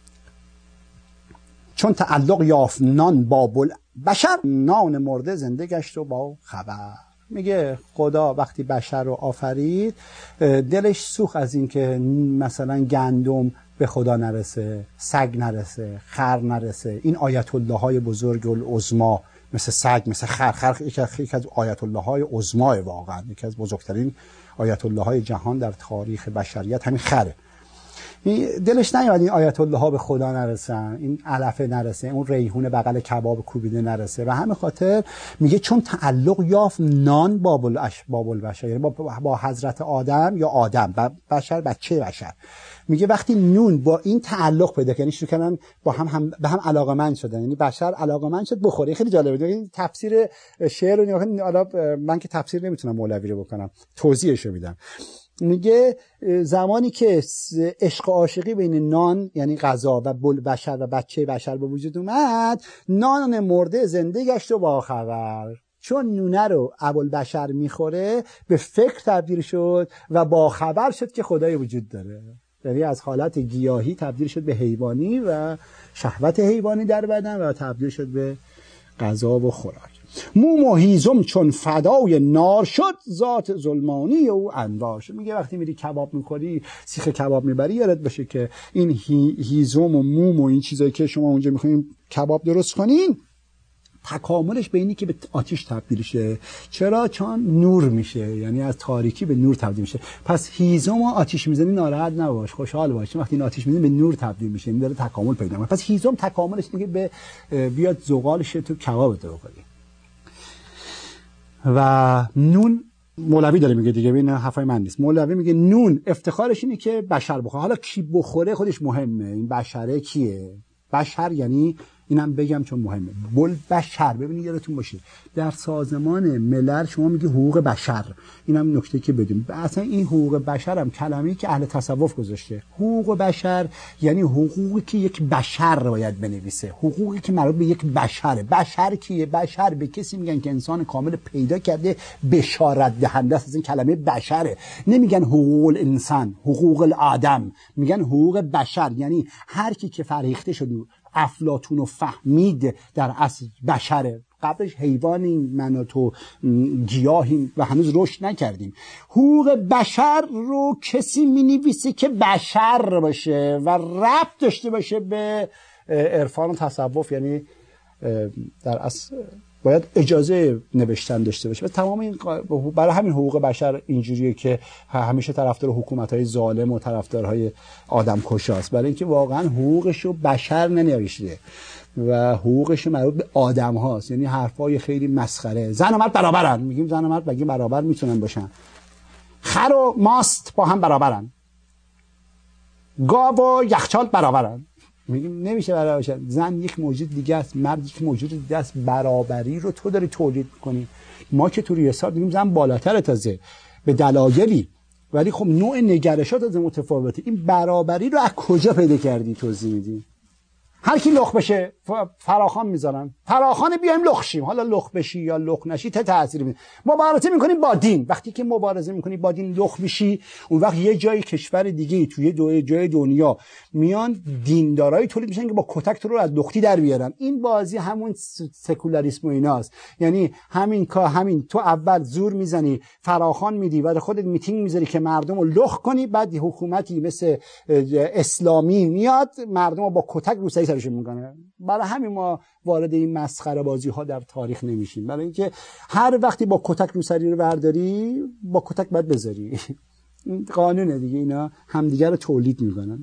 چون تعلق یافت نان با بل بشر، نان مرده زنده گشت و با خبر. میگه خدا وقتی بشر رو آفرید دلش سوخت از این که مثلا گندم به خدا نرسه، سگ نرسه، خر نرسه. این آیت الله های بزرگ العظما مثل سگ، مثل خر. خر یکی از آیت الله های عظما، واقعا یکی از بزرگترین آیت الله های جهان در تاریخ بشریت همین خره. دلش نیاد این آیت الله ها به خدا نرسن، این علفه نرسه، اون ریحون بغل کباب کوبیده نرسه. و همین خاطر میگه چون تعلق یافت نان بابل اش بابل بشر، یعنی با, با حضرت آدم یا آدم بشر، بچه بشر. میگه وقتی نون با این تعلق پیدا کنه، شروع کردن با هم, هم به هم علاقه‌مند شدن، یعنی بشر علاقه‌مند شد بخوره. خیلی جالبه این تفسیر شعر رو نگاه کن. من که تفسیر نمیتونم مولوی رو بکنم، توضیحش رو میدم. میگه زمانی که عشق و عاشقی بین نان یعنی غذا و بل بشر و بچه بشر به وجود اومد، نان مرده زنده گشت و با خبر. چون نونه رو ابوالبشر میخوره به فکر تبدیل شد و با خبر شد که خدای وجود داره. یعنی از حالت گیاهی تبدیل شد به حیوانی و شهوت حیوانی در بدن و تبدیل شد به غذا و خوراک. موم و هیزم چون فدای نار شد، ذات ظلمانی او انوار شد. میگه وقتی میری کباب میخوری، سیخ کباب میبری، یادت باشه که این هی هیزم و موم و این چیزایی که شما اونجا میخواین کباب درست کنین، تکاملش به اینی که به آتش تبدیل شه. چرا؟ چون نور میشه، یعنی از تاریکی به نور تبدیل میشه. پس هیزم و آتش میزنی ناراحت نباش، خوشحال باش، وقتی این آتش میزنی به نور تبدیل میشه، این داره تکامل پیدا میکنه. پس هیزم تکاملش اینه که به بیاد زغالش تو کبابت بکنی. و نون مولوی داره میگه دیگه، این حرفای من نیست. مولوی میگه نون افتخارش اینه که بشر بخوره. حالا کی بخوره خودش مهمه، این بشره کیه؟ بشر یعنی اینم بگم چون مهمه، بل بشر. ببینید یادتون باشه در سازمان ملل شما میگی حقوق بشر، اینم نکته که بدیم. اصلا این حقوق بشر هم کلمه‌ای که اهل تصوف گذاشته. حقوق بشر یعنی حقوقی که یک بشر باید بنویسه، حقوقی که مربوط به یک بشره. بشر کیه؟ بشر به کسی میگن که انسان کامل پیدا کرده، بشارت دهنده است. از این کلمه بشره. نمیگن حقوق الانسان، حقوق الآدم، میگن حقوق بشر. یعنی هر کی که فرهیخته شد، افلاطون و فهمید در اصل بشره. قبلش حیوانیم، من و تو گیاهیم و هنوز رشد نکردیم. حقوق بشر رو کسی می‌نویسه که بشر باشه و ربط داشته باشه به عرفان و تصوف. یعنی در اصل باید اجازه نوشتن داشته باشه. تمام این برای همین حقوق بشر اینجوریه که همیشه طرفدار حکومت‌های ظالم و طرفدارهای آدمکشاست، برای اینکه واقعا حقوقش رو بشر ننوشته و حقوقش مربوط به آدم هاست. یعنی حرفای خیلی مسخره. زن و مرد برابرن، میگیم زن و مرد بگیم برابر میتونن باشن. خر و ماست با هم برابرن، گاو و یخچال برابرن، میگیم نمیشه برابر باشن. زن یک موجود دیگه است، مرد یک موجود دیگه است. برابری رو تو داری تولید میکنی. ما که تو ریاست میگیم زن بالاتر تازه به دلایلی، ولی خب نوع نگرشات از متفاوته. این برابری رو از کجا پیدا کردی توضیح میدی؟ هر کی لخ بشه فراخوان میذارن، فراخوان بیایم لخ شیم. حالا لخ بشی یا لخ نشی ته تاثیر میده. مبارزه میکنیم با دین. وقتی که مبارزه میکنی با دین لخ میشی، اون وقت یه جای کشور دیگه توی دو جای دنیا میان دیندارای تولید میشن که با کتک تو رو از لختی در بیارن. این بازی همون سکولاریسم و ایناست. یعنی همین کا همین تو اول زور میزنی، فراخوان میدی، بعد خودت میتینگ میذاری که مردم رو لخ کنی، بعد حکومتی مثل اسلامی میاد مردم رو با کتک روسری سرشون میکنه. برای همین ما وارد این مسخره بازی ها در تاریخ نمیشیم، برای اینکه هر وقتی با کتک روسری رو برداری با کتک باید بذاری. قانونه دیگه، اینا همدیگه رو تولید میکنن.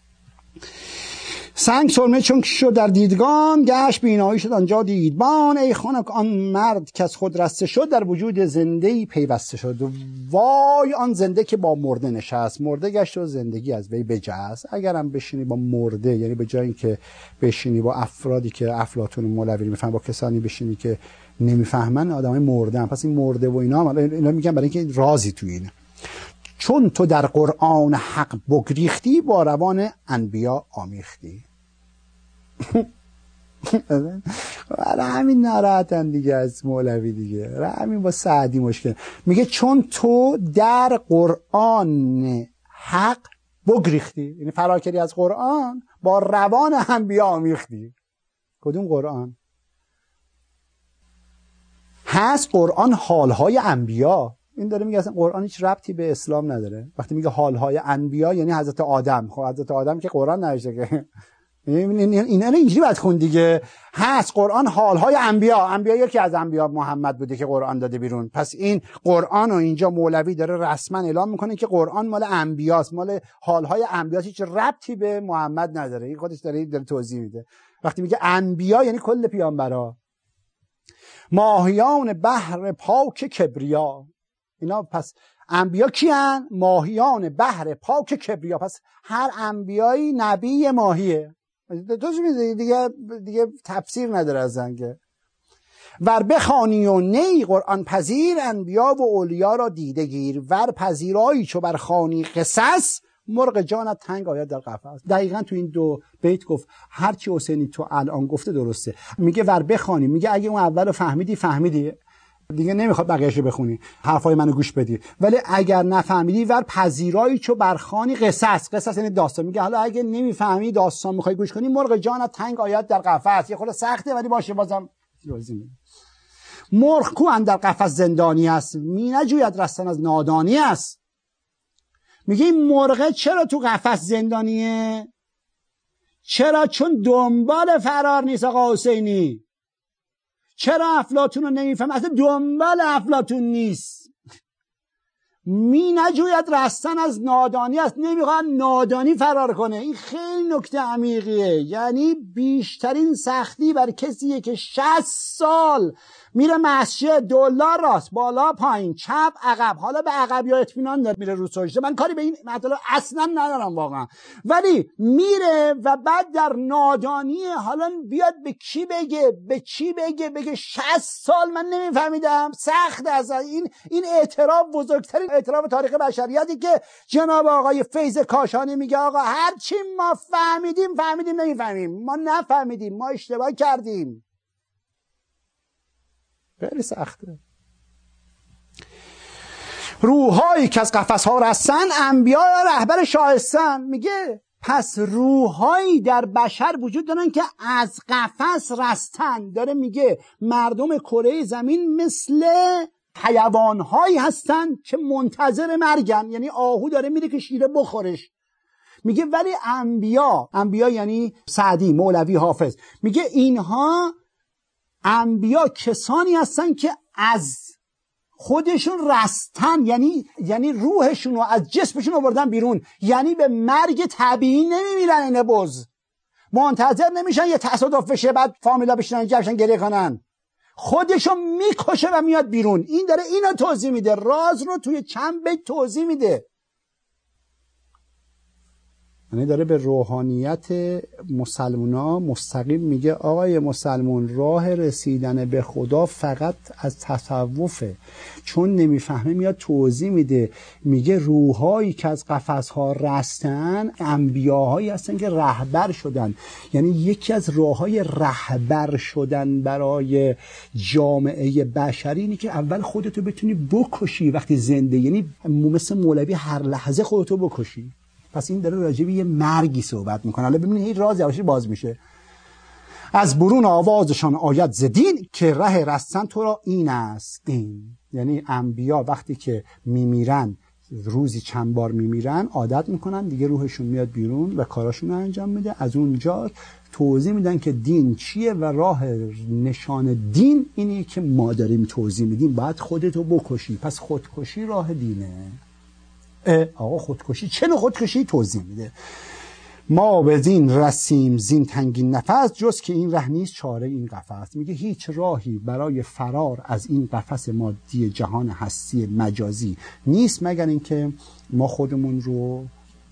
سنگ سرمه چون شد در دیدگان، گشت بینایی شد آنجا دیدبان. ای خنک آن مرد که از خود رسته شد، در وجود زنده‌ای پیوسته شد. وای آن زنده که با مرده نشست، مرده گشت و زندگی از وی بجست. اگرم بشینی با مرده، یعنی به جای اینکه بشینی با افرادی که افلاطون و مولوی میفهمن، با کسانی بشینی که نمیفهمن، آدمای مرده هم. پس این مرده و اینا اینا میگن برای اینکه رازی تو اینه. چون تو در قرآن حق بگریختی، با روان انبیا آمیختی. برای همین ناراحتن دیگه از مولوی دیگه، برای همین با سعدی مشکل. میگه چون تو در قرآن حق بگریختی، یعنی فرار کردی از قرآن، با روان انبیا آمیختی. کدوم قرآن؟ هست قرآن حالهای انبیا. این داره میگه اصلا قرآن هیچ ربطی به اسلام نداره. وقتی میگه حالهای انبیا یعنی حضرت آدم. خب حضرت آدم که قرآن نوشته که اینا اینجوری باید خون دیگه. هست قرآن حالهای انبیا. انبیا یکی از انبیا محمد بوده که قرآن داده بیرون. پس این قرآن و اینجا مولوی داره رسما اعلام میکنه که قرآن مال انبیاست، مال حالهای انبیاست، هیچ ربطی به محمد نداره. این خودش داره داره توضیح میده. وقتی میگه انبیا یعنی کل پیامبرا. ماهیان بحر پاک کبریا، اینا پس انبیا کیان؟ ماهیان بحر پاک کبریا. پس هر انبیایی نبی ماهیه. تو چی می‌دونی دیگه؟ دیگه تفسیر نداره از زنگه. ور بخوانی و نی قرآن پذیر، انبیا و اولیا را دیده گیر. ور پذیرایی چو بر خوانی قصص، مرغ جانت تنگ آید در قفس. دقیقاً تو این دو بیت گفت هرچی حسینی تو الان گفته درسته. میگه ور بخوانی، میگه اگه اون اولو فهمیدی فهمیدی، دیگه نمیخواد بقیه‌شو بخونی، حرفای منو گوش بدی. ولی اگر نفهمیدی ور پذیرایی چو برخانی قصص، قصص یعنی داستان. میگه حالا اگه نمیفهمی داستان میخوای گوش کنی، مرغ جانت تنگ آید در قفس. یه خورده سخته ولی باشه، بازم روزی میده. مرغ کو اندر قفس زندانی است، می نجوید رستن از نادانی است. میگه این مرغ چرا تو قفس زندانیه؟ چرا؟ چون دنبال فرار نیست آقا حسینی. چرا افلاطون رو نمیفهم؟ اصلا دنبال افلاطون نیست. می نجوید رستن از نادانی است، نمیخواد نادانی فرار کنه. این خیلی نکته عمیقیه. یعنی بیشترین سختی بر کسیه که شصت سال میره مسجد، دلار راست بالا پایین چپ عقب، حالا به عقب یا اطمینان داره میره رو سجده. من کاری به این مطلب اصلا ندارم واقعا، ولی میره و بعد در نادانی حالا بیاد به کی بگه، به چی بگه، بگه شصت سال من نمیفهمیدم. سخت از این این اعتراف، بزرگترین اعتراف تاریخ بشریتی که جناب آقای فیض کاشانی میگه آقا هر چی ما فهمیدیم فهمیدیم نمیفهمیم، ما نفهمیدیم، ما اشتباه کردیم. خیلی سخته. روحایی که از قفس ها رستن، انبیا رهبر شایستن. میگه پس روحایی در بشر وجود دارن که از قفس رستن. داره میگه مردم کره زمین مثل حیوانهایی هستن که منتظر مرگن. یعنی آهو داره میره که شیره بخورش. میگه ولی انبیا، انبیا یعنی سعدی، مولوی، حافظ، میگه اینها انبیا کسانی هستن که از خودشون رستن، یعنی یعنی روحشون رو از جسمشون آوردن بیرون. یعنی به مرگ طبیعی نمیمیرن. این بز منتظر نمیشن یه تصادف بشه بعد فامیلا بشینن جشن گریه کنن، خودشو میکشه و میاد بیرون. این داره اینو توضیح میده، راز رو توی چند بیت توضیح میده. یعنی داره به روحانیت مسلمونا مستقیم میگه آقای مسلمون، راه رسیدن به خدا فقط از تصوفه. چون نمیفهمه میاد توضیح میده، میگه روحایی که از قفس‌ها رستن انبیاهایی هستن که رهبر شدن. یعنی یکی از راههای رهبر شدن برای جامعه بشری اینه که اول خودتو بتونی بکشی وقتی زنده، یعنی مثل مولوی هر لحظه خودتو بکشی. پس این داره راجع به یه مرگی صحبت میکنه. حالا ببینید این راز یواشی باز میشه. از برون آوازشان آید ز دین، که ره رستن تو را این است دین. یعنی انبیا وقتی که میمیرن، روزی چند بار میمیرن، عادت میکنن دیگه روحشون میاد بیرون و کاراشون رو انجام میده. از اونجا توضیح میدن که دین چیه و راه نشان دین اینی که ما داریم توضیح میدیم. باید خودتو بکشی. پس خودکشی راه دینه. آقا خودکشی چه نوع خودکشی؟ توضیح میده. ما به زین رسیم زین تنگین نفس، جز که این ره نیست چاره این قفس. میگه هیچ راهی برای فرار از این قفس مادی جهان هستی مجازی نیست مگر اینکه ما خودمون رو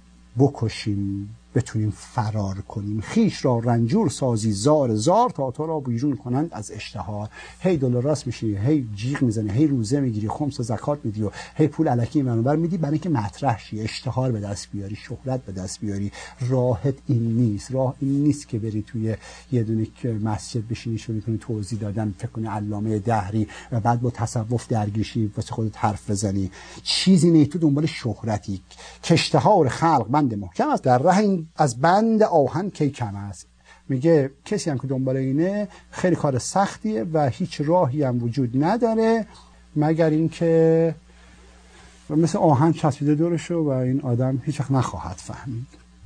بکشیم، بتونیم فرار کنیم. خیش را رنجور سازی زار زار، تا تو را بیرون کنند از اشتها. هی دلار راست میشی، هی جیغ میزنی، هی روزه میگیری، خمس و زکات میدی و هی پول الکی منور میدی برای اینکه مطرح شی، اشتهار به دست بیاری، شهرت به دست بیاری. راحت این نیست. راه این نیست که بری توی یه دونه مسجد بشینی شروع کنی توضیح دادن، فکر کنی علامه دهری و بعد با تصوف درگیشی واسه خودت حرف بزنی. چیزی نه، تو دنبال شهرتی. کشتهار خلق بند محکم است، در راه این از بند آهن کی کم است. میگه کسی هم که دنبال اینه خیلی کار سختیه و هیچ راهی هم وجود نداره مگر اینکه مثل آهن چسبیده دورشو و این آدم هیچ وقت نخواهد فهمید.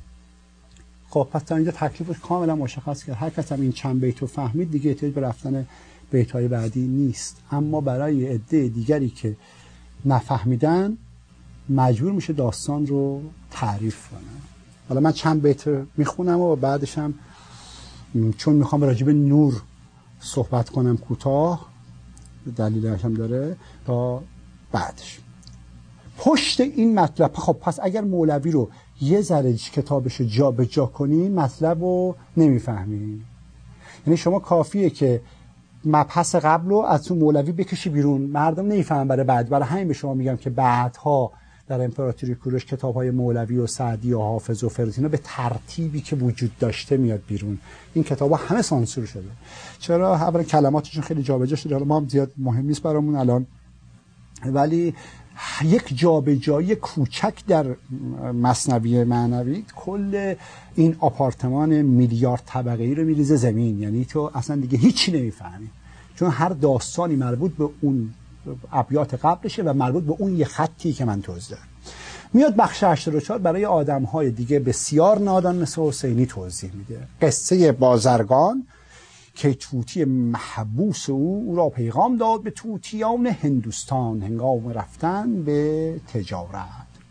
خب پس تا اینجا تکلیفش کاملا مشخص کرد. هر کس هم این چند بیتو فهمید دیگه احتیاج به رفتن بیت‌های بعدی نیست. اما برای عده دیگری که نفهمیدن مجبور میشه داستان رو تعریف کنه. حالا من چند بیت میخونم و بعدش هم چون میخوام راجع به نور صحبت کنم کوتاه، دلیلش هم داره، تا بعدش پشت این مطلب. خب پس اگر مولوی رو یه ذره کتابش رو جا به جا کنی مطلب رو نمیفهمی. یعنی شما کافیه که مبحث قبل رو از تو مولوی بکشی بیرون، مردم نمیفهمن برای بعد. برای همین به شما میگم که بعدها در امپراتوری کوروش کتاب‌های مولوی و سعدی و حافظ و فردوسی به ترتیبی که وجود داشته میاد بیرون. این کتاب‌ها همه سانسور شده. چرا؟ اولا کلماتشون خیلی جابجا شده. حالا ما هم زیاد مهم نیست برامون الان، ولی یک جابجایی کوچک در مثنوی معنوی کل این آپارتمان میلیارد طبقه‌ای رو میریزه زمین. یعنی تو اصلا دیگه هیچی نمیفهمی، چون هر داستانی مربوط به اون ابیات قبلشه و مربوط به اون یه خطی که من توضیح دادم. میاد بخش هشتاد و چهار برای آدم‌های دیگه بسیار نادان مثل حسینی توضیح میده. قصه بازرگان که طوطی محبوس او او را پیغام داد به طوطیان هندوستان هنگام رفتن به تجارت.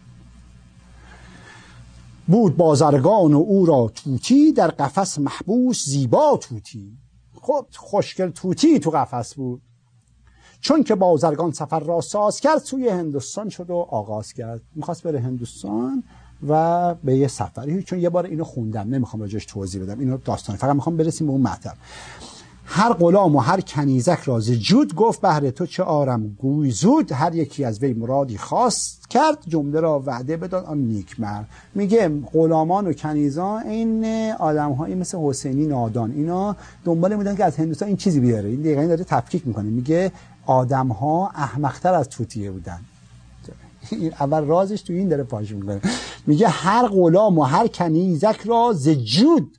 بود بازرگان و او را طوطی در قفس محبوس زیبا طوطی. خود خوشگل طوطی تو قفس بود. چون که بازرگان سفر را ساز کرد سوی هندوستان شد و آغاز کرد. میخواست بره هندوستان و به یه سفری، چون یه بار اینو خوندم نمیخوام راجعش توضیح بدم، اینو داستان فقط میخوام برسیم به اون مطلب. هر غلام و هر کنیزک را ز جود گفت بهر تو چه آرم گوی زود. هر یکی از وی مرادی خواست کرد جمله را وعده بداد آن نیک مرد. میگه غلامان و کنیزان این آدم‌هایی مثل حسینی نادان اینا دنبال میدن که از هندوستان این چیزی بیاره. این دقیقاً داره تفکیک میکنه، میگه آدم‌ها احمق‌تر از طوطیه بودن. این اول رازش تو این داره پاش میکنه. میگه هر غلام و هر کنیزک را ز جود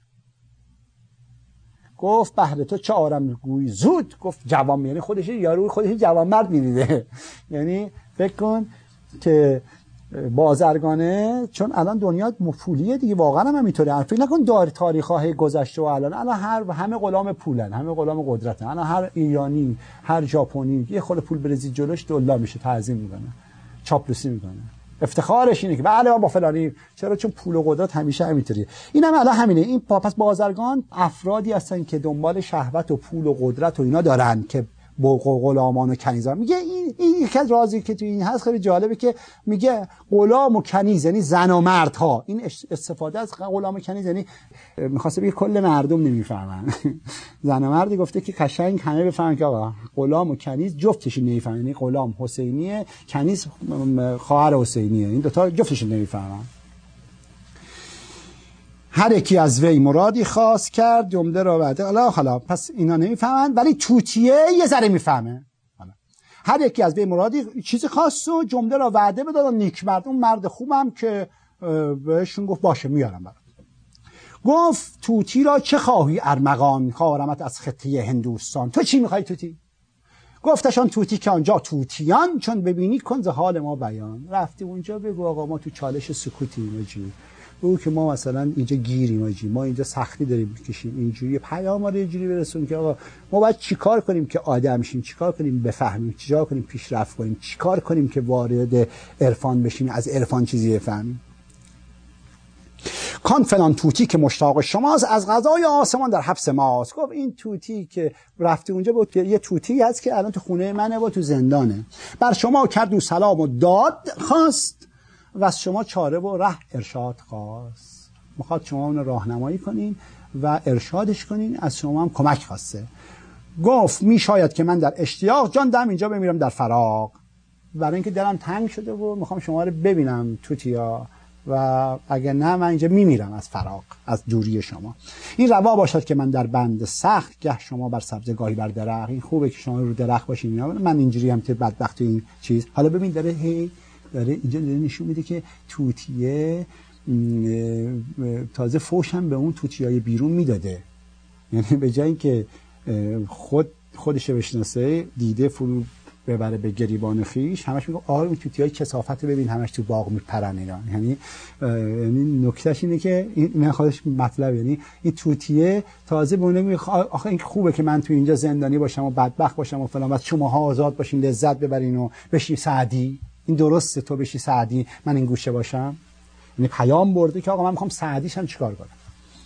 گفت بهر تو چه آرم گوی زود. گفت جوان، یعنی خودش یارو خودش جوان مرد می‌دیده. یعنی فکر کن که بازرگانه، چون الان دنیا پولیه دیگه، واقعا هم همینطوره. فکر نکن دار تاریخ‌های گذشته و الان الان هر همه غلام پولن، همه غلام قدرتن. الان هر ایرانی، هر ژاپنی یه خورده پول بریزی جلوش دلار میشه، تعظیم میکنه، چاپلوسی میکنه. افتخارش اینه که بله ما با فلانی. چرا؟ چون پول و قدرت همیشه همینطوریه. این هم الان همینه. این پس بازرگان افرادی هستن که دنبال شهوت و پول و قدرت و اینا دارن که با غلامان و کنیزان. میگه این این یک از رازی که تو این هست خیلی جالبه که میگه غلام و کنیز یعنی زن و مردها. این استفاده از غلام و کنیز یعنی میخواسته بگه کل مردم نمیفهمن. زن و مردی گفته که قشنگ همه بفهمن که آقا غلام و کنیز جفتش نمیفهمن. یعنی غلام حسینیه، کنیز خواهر حسینیه، این دو تا جفتش نمیفهمن. هر یکی از وی مرادی خواست کرد جمله را وعده. حالا حالا پس اینا نمیفهمن، ولی توتیه یه ذره میفهمه. هر یکی از وی مرادی چیزی خواست و جمله را وعده بداد نیک مرد. اون مرد خوبم که بهشون گفت باشه میارم برات. گفت توتی را چه خواهی ارمغان خارمت از خطه هندوستان. تو چی میخوای توتی؟ گفتشان توتی که آنجا توتیان چون ببینی کن ز حال ما بیان. رفتی اونجا بگو آقا ما تو چالش سکوتیم اجی، بگو که ما مثلا اینجا گیریم اجی، ما اینجا سختی داریم میکشیم، اینجوری پیام ما رو اینجوری برسون که آقا ما باید چیکار کنیم که آدم شیم، چیکار کنیم بفهمیم، چیکار کنیم پیشرفت کنیم، چیکار کنیم که وارد عرفان بشیم، از عرفان چیزی بفهمیم. کان فلان توتی که مشتاق شماست از غذای آسمان در حبس ماست. گفت این توتی که رفتی اونجا بود یه توتی هست که الان تو خونه منه و تو زندانه. بر شما کرد و سلام و داد خواست و از شما چاره و ره ارشاد خواست. میخواد شما اون راهنمایی کنین و ارشادش کنین، از شما هم کمک خواسته. گفت می شاید که من در اشتیاق جان دم اینجا بمیرم در فراق. برای اینکه دلم تنگ شده و میخوام شما رو ببینم توتیا، و اگر نه من اینجا میمیرم از فراق، از دوری شما. این روا باشد که من در بند سخت گه شما بر سبزه گاهی بر درخت. این خوبه که شما رو درخت باشین، من اینجوری هم که بدبخت این چیز. حالا ببین داره هی داره اینجا داره نشون میده که توتیه تازه فوش هم به اون توتیای بیرون میداده. یعنی به جای که خود خودش بشناسه دیده فرو ببره به گریبان خیش، همش میگه آره اون توتیای کثافت ببین همش تو باغ میپرن اینا. یعنی یعنی نکتهش اینه که این من خودش مطلب، یعنی این توتیه تازه به اون میگه آخه این خوبه که من تو اینجا زندانی باشم و بدبخت باشم و فلان، بعد شماها آزاد باشین لذت ببرین و بشی سعدی. این درسته تو بشی سعدی من این گوشه باشم؟ یعنی پیام برده که آقا من میخوام سعدیشم چیکار کنم.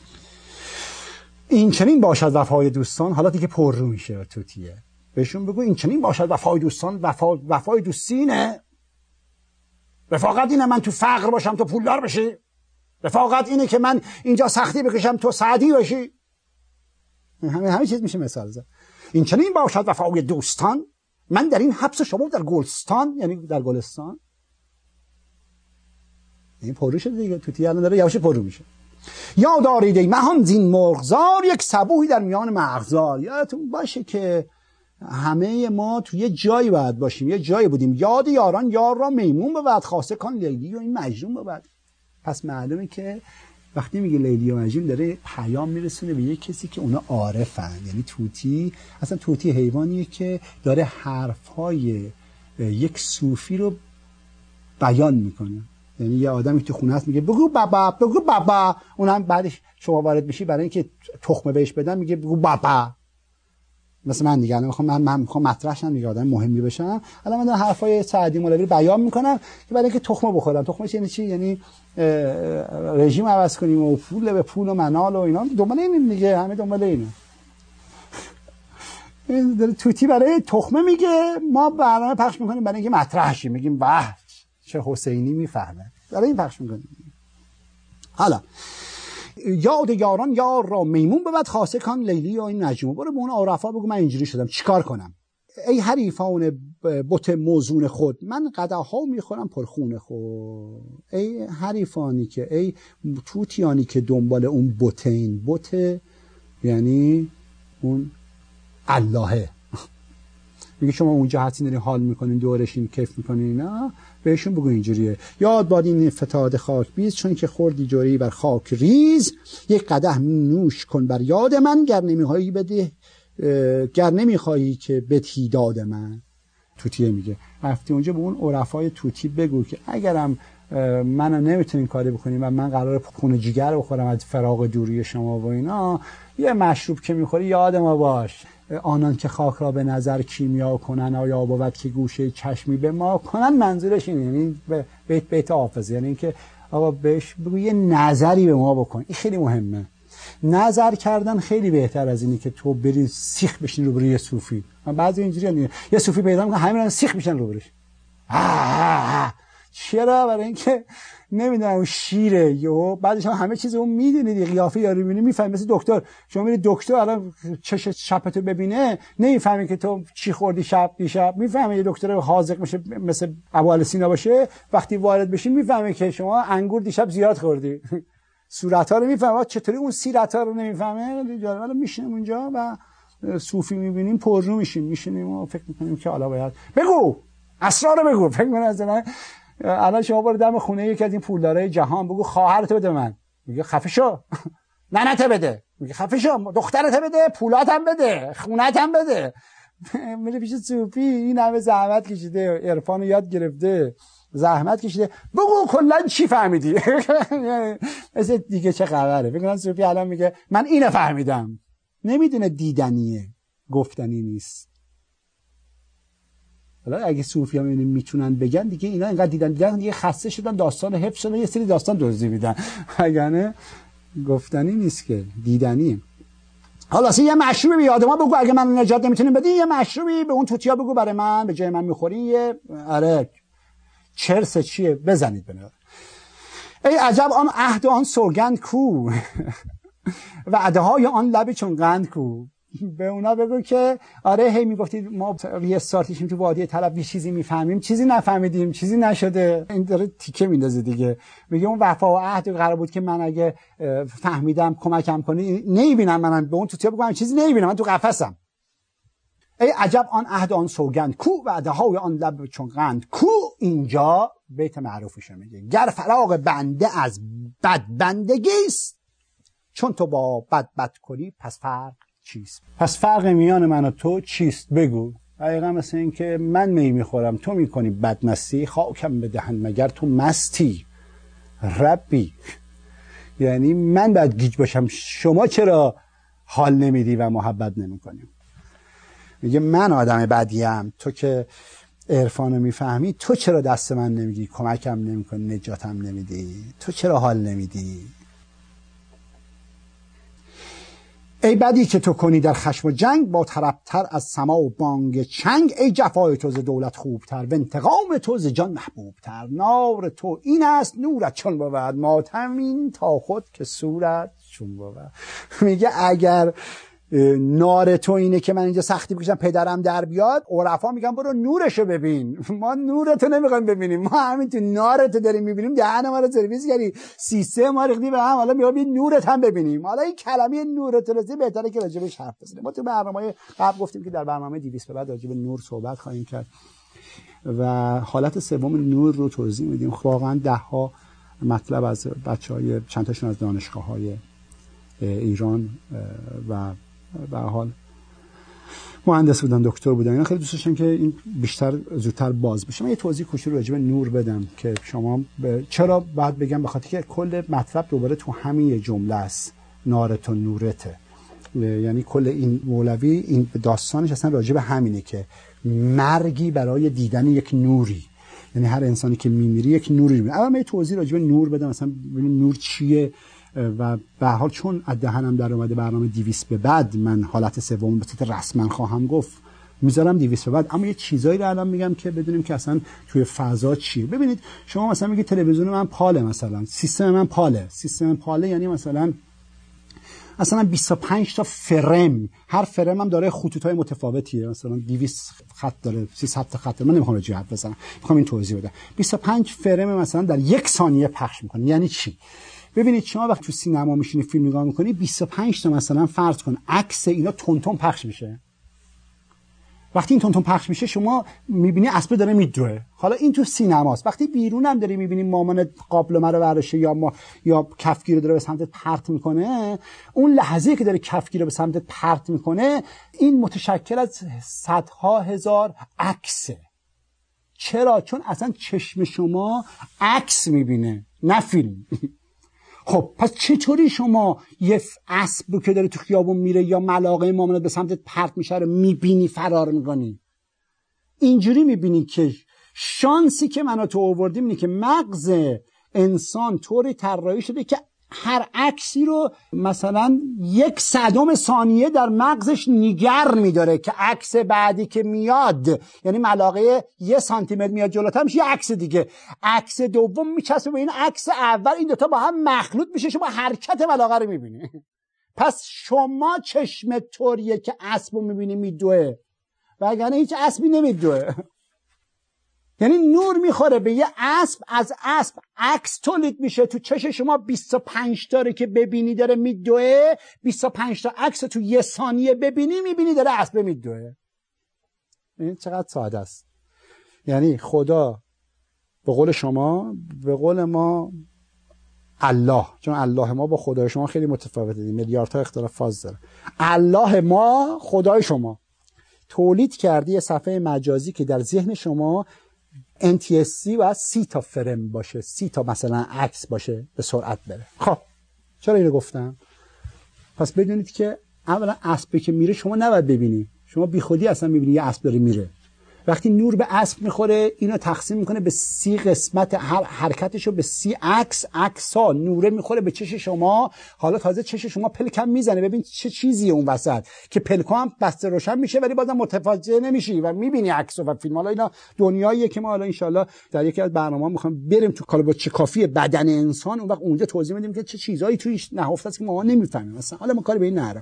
این چنین باشد وفای دوستان. حالا دیگه پر رو میشه توتیه. بهشون بگو این چنین باشد وفای دوستان. وفا وفای دوستینه. رفاقت اینه من تو فقر باشم تو پولدار بشی. رفاقت اینه که من اینجا سختی بکشم تو سعدی بشی. همه همه چیز میشه مثال زد. این چنین باشد وفای دوستان. من در این حبس شما در گلستان، یعنی در گلستان، این پررو شده دیگه، توتی الان داره یواش پررو میشه. یا دارید ای مهان زین مرغزار، یک صبوحی در میان مغزار. یادتون باشه که همه ما تو یه جایی باید باشیم، یه جایی بودیم. یاد یاران یار را میمون بود، خاصه کان لیلی و این مجنون بود. پس معلومه که وقتی میگه لیلی و مجنون داره پیام میرسونه به یه کسی که اونا عارفن. یعنی طوطی، اصلا طوطی حیوانیه که داره حرفهای یک صوفی رو بیان میکنه. یعنی یه آدمی تو خونه هست میگه بگو بابا بگو بابا، اونم بعدش شما وارد میشی برای اینکه تخمه بهش بدن میگه بگو بابا. مثلا من دیگه الان میخوام من, من میخوام مطرح شم دیگه، آدم مهمی بشم، الان من دارم حرفای سعدی مولوی رو بیان میکنم که برای اینکه تخمه بخورم. تخمه یعنی چی؟ یعنی رژیم عوض کنیم و پول به پول و منال و اینا، دنبال اینیم دیگه، همه دنبال اینه. این توتی برای تخمه میگه، ما برنامه پخش میکنیم برای اینکه مطرح شیم، میگیم واه چه حسینی میفهمه، برای این پخش میکنیم. حالا یاد یاران یار را میمون بود، خاصه کان لیلی و این نجوم. برو به اون عرفا بگو من اینجوری شدم، چیکار کنم؟ ای حریفان بت موزون خود، من قدح‌ها میخورم پر خون خود. ای حریفانی که، ای توتیانی که دنبال اون بتین، بت یعنی اون اللهه. میگه شما اونجا هستین دارین حال میکنین، دورشین کیف میکنین، نه بهشون بگو اینجوریه. یاد باد این فتاد خاک بیز، چون که خوردی جوری بر خاک ریز. یک قدح نوش کن بر یاد من، گر نمیخواهی بده گر نمیخواهی که بدهی داد من. توتیه میگه رفتی اونجا به اون عرفای توتی بگو که اگرم منو نمیتونین کاری بکنین و من قراره خون جگر بخورم از فراق دوری شما و اینا، یه مشروب که میخوری یاد ما باش. آنان که خاک را به نظر کیمیا کنن، آیا بود که گوشه چشمی به ما کنن. منظورش اینه، یعنی بیت بیت حافظ، یعنی اینکه آقا بهش بگو یه نظری به ما بکن. این خیلی مهمه. نظر کردن خیلی بهتر از اینه که تو بری سیخ بشین رو بری یه صوفی. من بعضی اینجوریه، یه صوفی پیدا میکنه همین سیخ میشن رو برش. چرا؟ برای اینکه نمیدونم اون شیره یو بعدش هم همه چیز اون میدونید، قیافه یارو میبینی میفهمی. مثل دکتر، شما میری دکتر الان چش چپتو ببینه نمیفهمی که تو چی خوردی شب دیشب، میفهمی. یه دکتر حاذق میشه مثل ابوال سینا باشه، وقتی وارد بشی میفهمی که شما انگور دیشب زیاد خوردی. صورت‌ها رو میفهمه، چطوری اون سیرت‌ها رو نمیفهمه. حالا میشینیم اونجا و صوفی میبینیم پررو میشیم، میشینیم و فکر میکنیم که حالا باید بگو اسرار رو بگو. فکر میکنم مثلا الان شما برو دم خونه یکی از این پولدارای جهان بگو خواهرت بده من، میگه خفه شو. ننت بده، میگه خفه شو. دخترت بده، پولاتم بده، خونتم بده. میره پیش صوفی، این همه زحمت کشیده، عرفان یاد گرفته، زحمت کشیده، بگو کلا چی فهمیدی؟ مثل دیگه چه خبره؟ فکر کنم صوفی الان میگه من اینو فهمیدم. نمیدونه دیدنیه، گفتنی نیست. حالا اگه صوفی ها میتونن بگن دیگه، اینا اینقدر دیدن دیدن دیگه خسته شدن، داستان حفظ شدن، یه سری داستان دزدی میدن. اگه گفتنی نیست که دیدنیه. حالا اصلا یه مشروبی به یاد ما بگو، اگه من نجات نمیتونیم بدی یه مشروبی به اون توتیا بگو برای من، به جای من میخورین یه آره چرس چیه بزنید بنار. ای عجب آن عهد آن سوگند کو، وعده های آن لب چون قند کو. به اونا بگو که آره هی میگفتید ما یه سارتیشیم تو وادی طلب یه چیزی میفهمیم، چیزی نفهمیدیم، چیزی نشده. این داره تیکه میندازه دیگه. میگه اون وفا و عهد قرار بود که من اگه فهمیدم کمکم کنی، نمیبینم منم به اون توتیا بگم چیزی نمیبینم، من تو قفسم. ای عجب آن عهد آن سوگند کو، وعده های آن لب چون قند کو. اینجا بیت معروفش میگه گر فراق بنده از بد بندگیست، چون تو با بد بد کنی پس فرق چیست؟ پس فرق میان من و تو چیست؟ بگو. دقیقا مثل این که من می میخورم تو میکنی بدمستی، خاکم بدهن مگر تو مستی ربی. یعنی من باید گیج باشم، شما چرا حال نمیدی و محبت نمیکنی؟ میگه من آدم بدیم، تو که عرفانو میفهمی تو چرا دست من نمیگی، کمکم نمیکنی، نجاتم نمیدی، تو چرا حال نمیدی؟ ای بدی که تو کنی در خشم و جنگ، با طربتر از سما و بانگ چنگ. ای جفای تو ز دولت خوبتر، و انتقام تو ز جان محبوبتر. نار تو این است نورت چون بود، ماتم این تا خود که صورت چون بود. میگه اگر نار تو اینه که من اینجا سختی بکشم پدرم در بیاد، عرفا میگن برو نورشو ببین. ما نورتو نمیخوایم ببینیم، ما همین تو نارتو داریم میبینیم، دهن ما رو سرویس کردی، سیستم ما ریختی به هم، حالا میگم نورت هم ببینیم. حالا این کلمه نورت رو بهتره که راجبش حرف بزنیم. ما تو برنامه قبل گفتیم که در برنامه دویست به بعد راجب نور صحبت خواهیم کرد و حالت سوم نور رو توضیح میدیم. واقعا ده ها مطلب از بچهای چند تاشون از دانشگاه‌های ایران و به حال مهندس بودن، دکتر بودن، اینا خیلی دوست داشتم که این بیشتر زودتر باز بشه. من یه توضیح کوچولو راجع به نور بدم که شما ب... چرا باید بگم، به خاطر که کل مطلب دوباره تو همین یه جمله است، نارت و نورته. یعنی کل این مولوی این داستانش اصلا راجع به همینه که مرگی برای دیدن یک نوری، یعنی هر انسانی که میمیره یک نوری میبینه. اول من یه توضیح راجع به نور بدم، مثلا ببینیم نور چیه و به هر حال چون از دهنم در اومده برنامه دویست به بعد من حالت سوم به صورت رسما خواهم گفت، میذارم دویست به بعد، اما یه چیزایی رو الان میگم که بدونیم که اصلا توی فضا چیه. ببینید شما مثلا میگید تلویزیون من پاله، مثلا سیستم من پاله. سیستم پاله یعنی مثلا اصلا بیست و پنج تا فرم، هر فرم هم داره خطوطای متفاوتیه، مثلا دویست خط داره، سیصد تا خط داره. من نمیخوام راجع به بزنم، میخوام این توضیح بدم. بیست و پنج فرم مثلا در یک ثانیه پخش میکنه. یعنی چی؟ ببینید شما وقتی تو سینما میشینی فیلم نگاه میکنی، بیست و پنج تا مثلا فرض کن عکس اینا تون تون پخش میشه. وقتی این تون تون پخش میشه شما میبینی اسب داره میدوه. حالا این تو سینماست. وقتی بیرون هم داری میبینی مامان قابلمه رو برداشته یا ما یا کفگیر رو داره به سمت پرت میکنه، اون لحظه‌ای که داره کفگیر رو به سمت پرت میکنه این متشکل از صدها هزار عکسه. چرا؟ چون اصلا چشم شما عکس میبینه نه فیلم. خب پس چطوری شما یه اسب که داره تو خیابون میره یا ملاقه مامانت به سمت پرت میشه رو میبینی فرار میکنی؟ اینجوری میبینی که شانسی که منو تو آوردیم اینه که مغز انسان طوری طراحی شده که هر عکسی رو مثلا یک صدم ثانیه در مغزش نگر میداره که عکس بعدی که میاد، یعنی ملاقه یه سانتی متر میاد جلوتر میشه یه عکس دیگه، عکس دوم میچسبه به این عکس اول، این دوتا با هم مخلوط میشه، شما حرکت ملاقه رو میبینی. پس شما چشم طوریه که اسب رو میبینی میدوه، وگرنه هیچ اسبی نمیدوه. یعنی نور میخوره به یه اسب، از اسب عکس تولید میشه، تو چش شما بیست و پنج تا که ببینی داره میدوه، بیست و پنج تا عکس تو یه ثانیه ببینی میبینی داره اسب میدوه. این چقدر ساده است. یعنی خدا به قول شما، به قول ما الله، چون الله ما با خدای شما خیلی متفاوته، میلیاردها اختلاف فاز داره. الله ما خدای شما تولید کرده یه صفحه مجازی که در ذهن شما ان تی اس سی و سی تا فرم باشه، سی تا مثلا عکس باشه به سرعت بره. خب چرا اینو گفتم؟ پس بدونید که اولا اسبی که میره شما نباید ببینی، شما بی خودی اصلا میبینی یه اسب داره میره. وقتی نور به اسب میخوره اینو تقسیم میکنه به سی قسمت، هر حرکتشو به سی عکس، عکس‌ها نوره میخوره به چش شما. حالا تازه چش شما پلکم میزنه، ببین چه چیزیه اون وسط که پلکو هم بسته روشن میشه ولی بازم متوجه نمیشی و میبینی عکس و فیلم. حالا اینا دنیاییه که ما حالا ان شاءالله در یکی از برنامه‌ها میخوام بریم تو کالا با چه کافی بدن انسان، اون وقت اونجا توضیح میدیم که چه چیزایی توش نهفته است که ما نمیفهمیم. مثلا حالا ما کاری به این نره.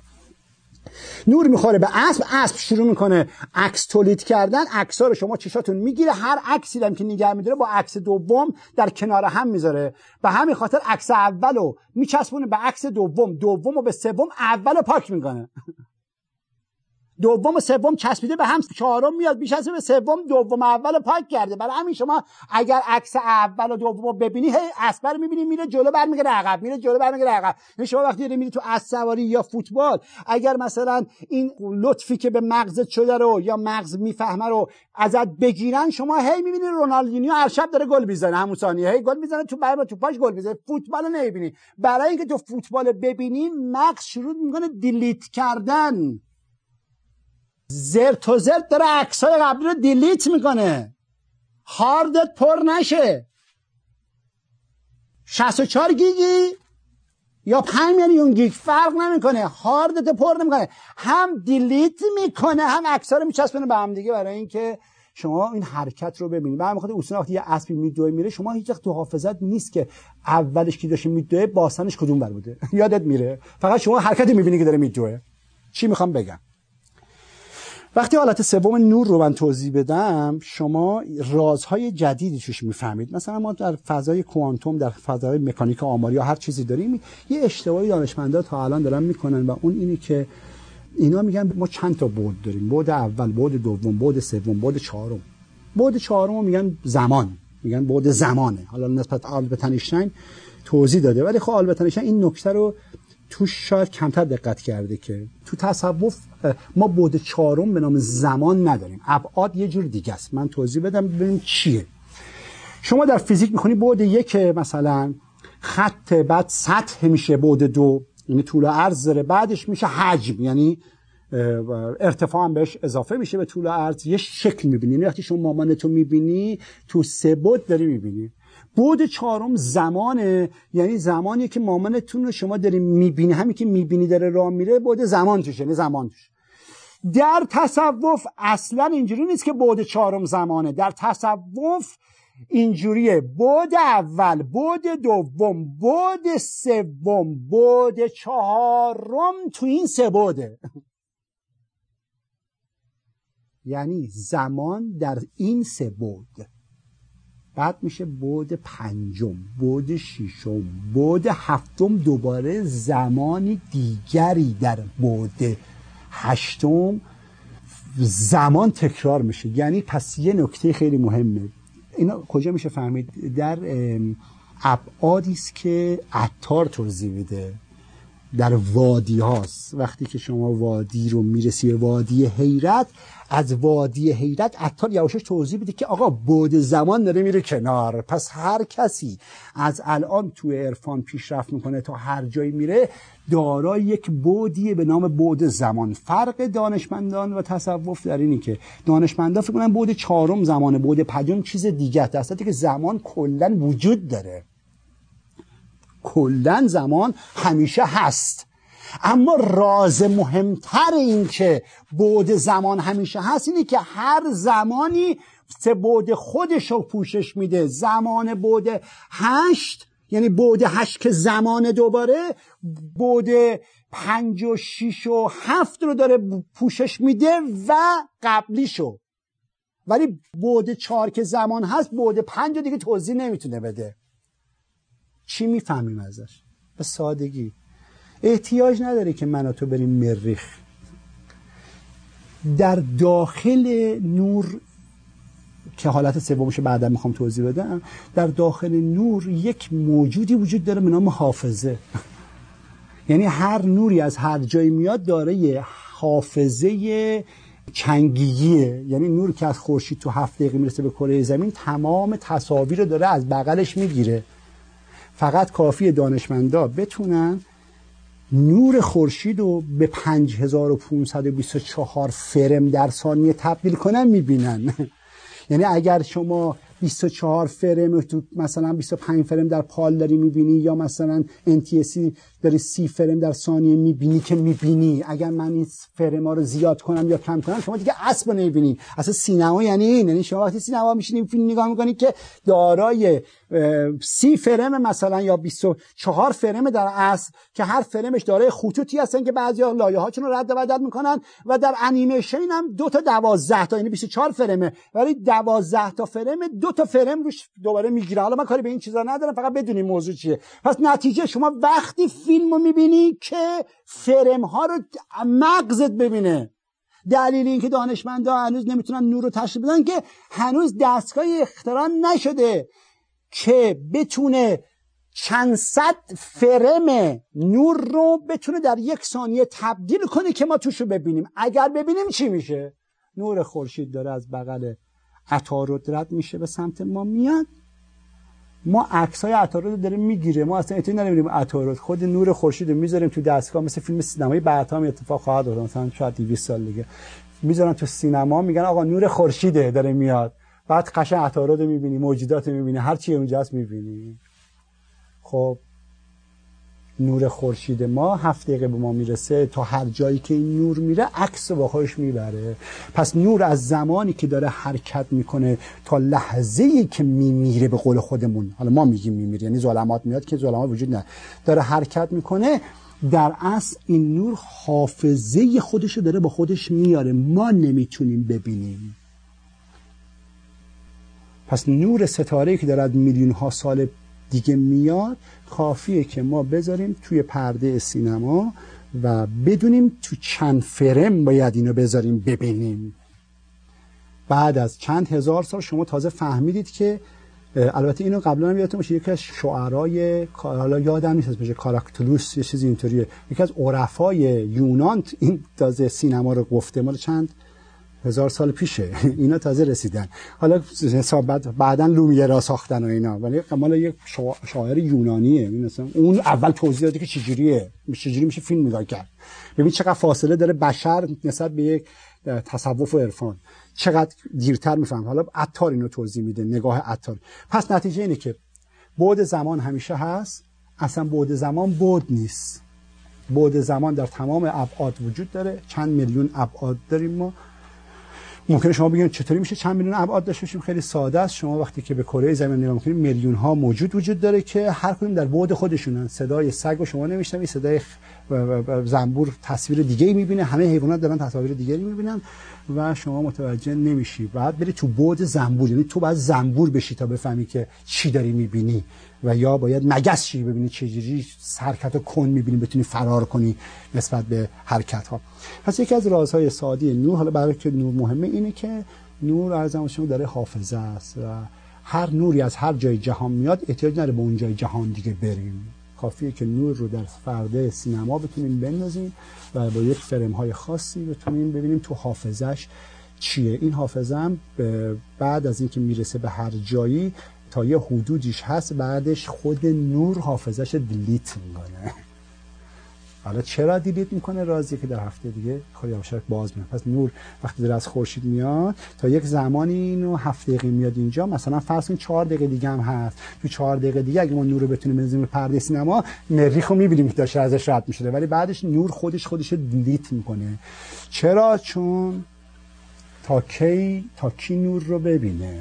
نور میخوره به اسب، اسب شروع میکنه عکس تولید کردن، عکس‌ها رو شما چشاتون میگیره، هر عکسی هم که نگه میداره با عکس دوم در کنار هم میذاره. به همین خاطر عکس اولو میچسبونه به عکس دوم، دومو به سوم، اولو پاک میکنه. دوم و سوم چسبیده به هم، چهارم میاد میچسبه به سوم، دوم اولو پاک کرده. برای همین شما اگر عکس اول و دومو ببینی، هی اسب رو میبینی میره جلو برمیگره عقب، میره جلو برمیگره عقب. یعنی شما وقتی داری میری تو اسب سواری یا فوتبال، اگر مثلا این لطفی که به مغزت شده رو یا مغز میفهمه رو ازت بگیرن، شما هی میبینی رونالدینیو هر شب داره گل میزنه، همون ثانیه هی گل میزنه، تو برای تو پاش گل میزنه. فوتبال رو نمیبینی. برای اینکه تو فوتبال ببینی مغز شروع میکنه دیلیت کردن، زرت و زرت داره عکسای قبلی رو دیلیت میکنه، هاردت پر نشه. شصت و چهار گیگی یا پنج میلیون گیگ فرق نمیکنه، هاردت پر نمیکنه، هم دیلیت میکنه هم عکس‌ها رو میچسبونه به هم دیگه برای اینکه شما این حرکت رو ببینید. برای خاطر اصلا وقتی یه اسبی میدوه میره، شما هیچ وقت تو حافظت نیست که اولش که داشته میدوه باسنش کدوم بر بوده، یادت میره. فقط شما حرکتی میبینی که داره میدوه. چی میخوام بگم؟ وقتی حالت سوم نور رو من توضیح بدم، شما رازهای جدیدی توش میفهمید. مثلا ما در فضای کوانتوم، در فضای مکانیک آماری یا هر چیزی داریم، یه اشتباهی دانشمندا تا الان دارن میکنن و اون اینه که اینا میگن ما چند تا بعد داریم، بعد اول، بعد دوم، بعد سوم، بعد چهارم. بعد چهارم رو میگن زمان، میگن بعد زمانه. حالا نسبت آلبرت اینشتین توضیح داده، ولی خب آلبرت اینشتین این نکته رو توش شاید کمتر دقت کرده که تو تصوف ما بعد چهارم به نام زمان نداریم، ابعاد یه جور دیگه است. من توضیح بدم ببینیم چیه. شما در فیزیک میخونی بعد یک مثلا خط، بعد سطح میشه بعد دو، یعنی طول و عرض داره، بعدش میشه حجم، یعنی ارتفاع هم بهش اضافه میشه به طول و عرض، یه شکل میبینی. یعنی وقتی شما مامانتو میبینی تو سه بعد داری میبینی. بعد چهارم زمانه، یعنی زمانی که مامانتون رو شما داری میبینی، همین که میبینی داره راه میره، بعد زمان توش، یعنی زمان توش. در تصوف اصلا اینجوری نیست که بعد چهارم زمانه. در تصوف اینجوریه: بعد اول، بعد دوم، بعد سوم، بعد چهارم تو این سه بعده. یعنی زمان در این سه بعد. بعد میشه بعد پنجم، بعد ششم، بعد هفتم، دوباره زمانی دیگری در بعد هشتم زمان تکرار میشه. یعنی پس یه نکته خیلی مهمه، اینا کجا میشه فهمید؟ در ابعادی است که عطار توضیح میده، در وادی هاست. وقتی که شما وادی رو میرسی، وادی حیرت، از وادی حیرت عطار یواشاش توضیح بده که آقا بعد زمان داره میره کنار. پس هر کسی از الان توی عرفان پیشرفت میکنه تا هر جایی میره دارای یک بعدیه به نام بعد زمان. فرق دانشمندان و تصوف در اینی که دانشمندان فکر کنن بعد چهارم زمانه، بعد پنجم چیز دیگه است، در صورتی که زمان کلا وجود داره، کلا زمان همیشه هست. اما راز مهمتر این که بعد زمان همیشه هست اینه که هر زمانی سه بعد خودش رو پوشش میده. زمان بعد هشت، یعنی بعد هشت که زمان دوباره، بعد پنج و شیش و هفت رو داره پوشش میده و قبلیشو. ولی بعد چهار که زمان هست، بعد پنج رو دیگه توضیح نمیتونه بده. چی میفهمیم ازش؟ به سادگی. احتیاج نداره که من و تو بریم مریخ. در داخل نور که حالت سومش بعدا میخوام توضیح بدم، در داخل نور یک موجودی وجود داره به نام حافظه. یعنی هر نوری از هر جایی میاد داره حافظه چنگیه. یعنی نور که از خورشید تو هفت دقیقه میرسه به کره زمین، تمام تصاویر رو داره از بغلش میگیره. فقط کافی دانشمندا بتونن نور خورشید رو به پنج هزار و پانصد و بیست و چهار فرم در ثانیه تبدیل کنن میبینن. یعنی اگر شما بیست و چهار فرم تو مثلا بیست و پنج فرم در پال داری میبینی، یا مثلا ان تی اس داری سی فرم در ثانیه میبینی که میبینی، اگر من این فرم ها رو زیاد کنم یا کم کنم شما دیگه اسب نمیبینی. اصلا سینما یعنی این، یعنی شما وقتی سینما میشینید فیلم نگاه میکنید که دارای سی فرم مثلا یا بیست و چهار فرم در اصل که هر فرمش دارای خطوطی هستن که بعضیا لایه هاشون رو رد و بدل میکنن، و در انیمیشن هم دو تا دوازده تا، یعنی بیست و چهار فرمه، ولی دوازده تا فرم دو تا فرم روش دوباره میگیره. حالا من کاری به این چیزا ندارم، فقط بدونیم موضوع چیه. پس نتیجه شما وقتی فیلم رو میبینی که فرم ها رو مغزت ببینه. دلیل این که دانشمندا هنوز نمیتونن نور رو تشخیص بدن که هنوز دستگاه اختراع نشده که بتونه چند صد فرم نور رو بتونه در یک ثانیه تبدیل کنه که ما توش رو ببینیم. اگر ببینیم چی میشه؟ نور خورشید داره از بغل عطارد رد میشه به سمت ما میاد، ما عکسای عطارد رو داره میگیره، ما اصلا اطلاعی نداریم عطارد، خود نور خورشید رو میذاریم تو دستگاه. مثل فیلم سینمایی بعدا هم اتفاق خواهد افتاد، مثلا شاید دویست سال دیگه میذارن تو سینما، میگن آقا نور خورشیده داره میاد، بعد قشنگ عطارد رو میبینی، موجودات رو میبینی، هر چی اونجاست میبینی. خب نور خورشید ما هفت دقیقه به ما میرسه، تا هر جایی که این نور میره عکس با خودش میبره. پس نور از زمانی که داره حرکت میکنه تا لحظه‌ای که میمیره، به قول خودمون، حالا ما میگیم میمیره یعنی ظلمات میاد که ظلمات وجود نداره، داره حرکت میکنه، در اصل این نور حافظه خودشو داره با خودش میاره، ما نمیتونیم ببینیم. پس نور ستاره‌ای که داره میلیون ها سال دیگه میاد، کافیه که ما بذاریم توی پرده سینما و بدونیم تو چند فرم باید اینو بذاریم ببینیم. بعد از چند هزار سال شما تازه فهمیدید که، البته اینو قبلا هم یادتون باشه یکی از شعرای، حالا یادم نیست اسمش، کاراکتولوس یه چیزی اینطوریه، یکی از عرفای یونان این تازه سینما رو گفته، مال چند هزار سال پیشه اینا تازه رسیدن. حالا حساب بعد بعدن لومیرا ساختن و اینا، ولی مال یک شاعر یونانیه. مثلا اون اول توضیح داده که چجوریه، چجوری میشه فیلم نگاه کرد. ببین چقدر فاصله داره بشر نسبت به یک تصوف و عرفان، چقدر دیرتر میفهم. حالا عطار اینو توضیح میده، نگاه عطار. پس نتیجه اینه که بعد زمان همیشه هست، اصلا بعد زمان بعد نیست. بعد زمان در تمام ابعاد وجود داره، چند میلیون ابعاد داریم ما. ممکنه شما بگید چطوری میشه چند میلیون ابعاد داشته باشیم؟ خیلی ساده است. شما وقتی که به کره زمین نگاه میکنید میلیون ها موجود وجود داره که هر کدوم در بعد خودشونن. صدای سگ رو شما نمیشنوید، صدای زنبور تصویر دیگه‌ای میبینه، همه حیوانات دارن تصاویر دیگه‌ای میبینن و شما متوجه نمیشی. بعد بری تو بعد زنبور، یعنی تو باید زنبور بشی تا بفهمی که چی داری میبینی، و یا باید مگس چی ببینی، چجوری حرکت کن میبینی بتونی فرار کنی نسبت به حرکت ها. پس یکی از رازهای ساده نور، حالا برای که نور مهمه، اینه که نور ارزم شما داره حافظه است و هر نوری از هر جای جهان میاد احتیاج نداره به اون جای جهان دیگه بریم، کافیه که نور رو در پرده سینما بتونیم بندازیم و با یک فرم های خاصی بتونیم ببینیم تو حافظش چیه. این حافظه هم بعد از اینکه میرسه به هر جایی تا یه حدودیش هست، بعدش خود نور حافظش دیلیت میکنه. حالا چرا دیلیت میکنه؟ رازی که در هفته دیگه خیلی یواشک باز میاد. پس نور وقتی داره از خورشید میاد تا یک زمانی اینو هفت دقیقه میاد اینجا، مثلا فرض کن چهار دقیقه دیگه هم هست، تو چهار دقیقه دیگه اگه ما نور رو بتونیم بزنیم به پرده سینما، مریخو میبینیم که داشته ازش رد میشه، ولی بعدش نور خودش خودش رو دیلیت میکنه. چرا؟ چون تا کی تا کی نور رو ببینه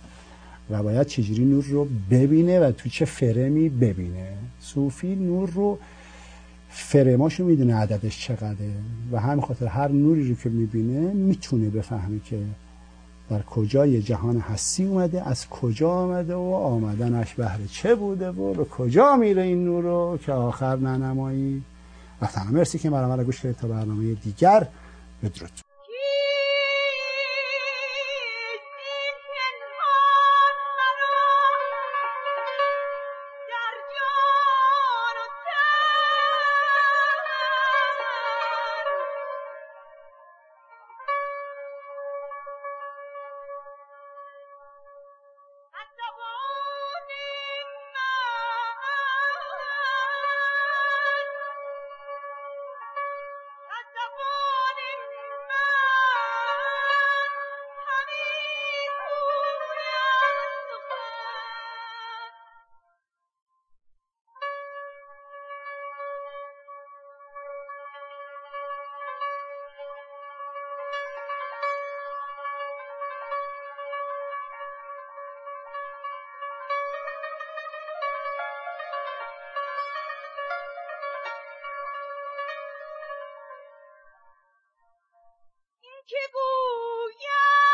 و باید چجوری نور رو ببینه و تو چه فرمی ببینه. صوفی نور رو فرماشو میدونه عددش چقدره و همین خاطر هر نوری رو که میبینه میتونه بفهمه که در کجای جهان هستی اومده، از کجا آمده و آمدنش بهر چه بوده و به کجا میره این نور رو که آخر ننمایی. و تنها مرسی که برنامه رو گوش کردید. تا برنامه دیگر، بدرود. که گوید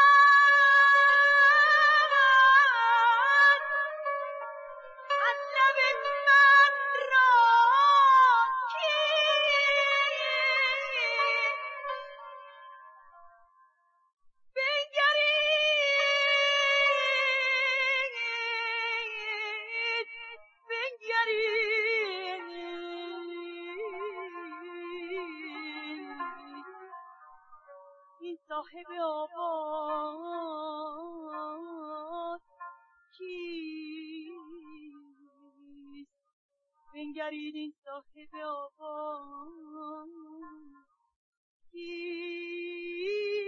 از لب من را که بنگرید بنگرید این صاحب آواز کیست؟ بنگرید این صاحب آواز کیست؟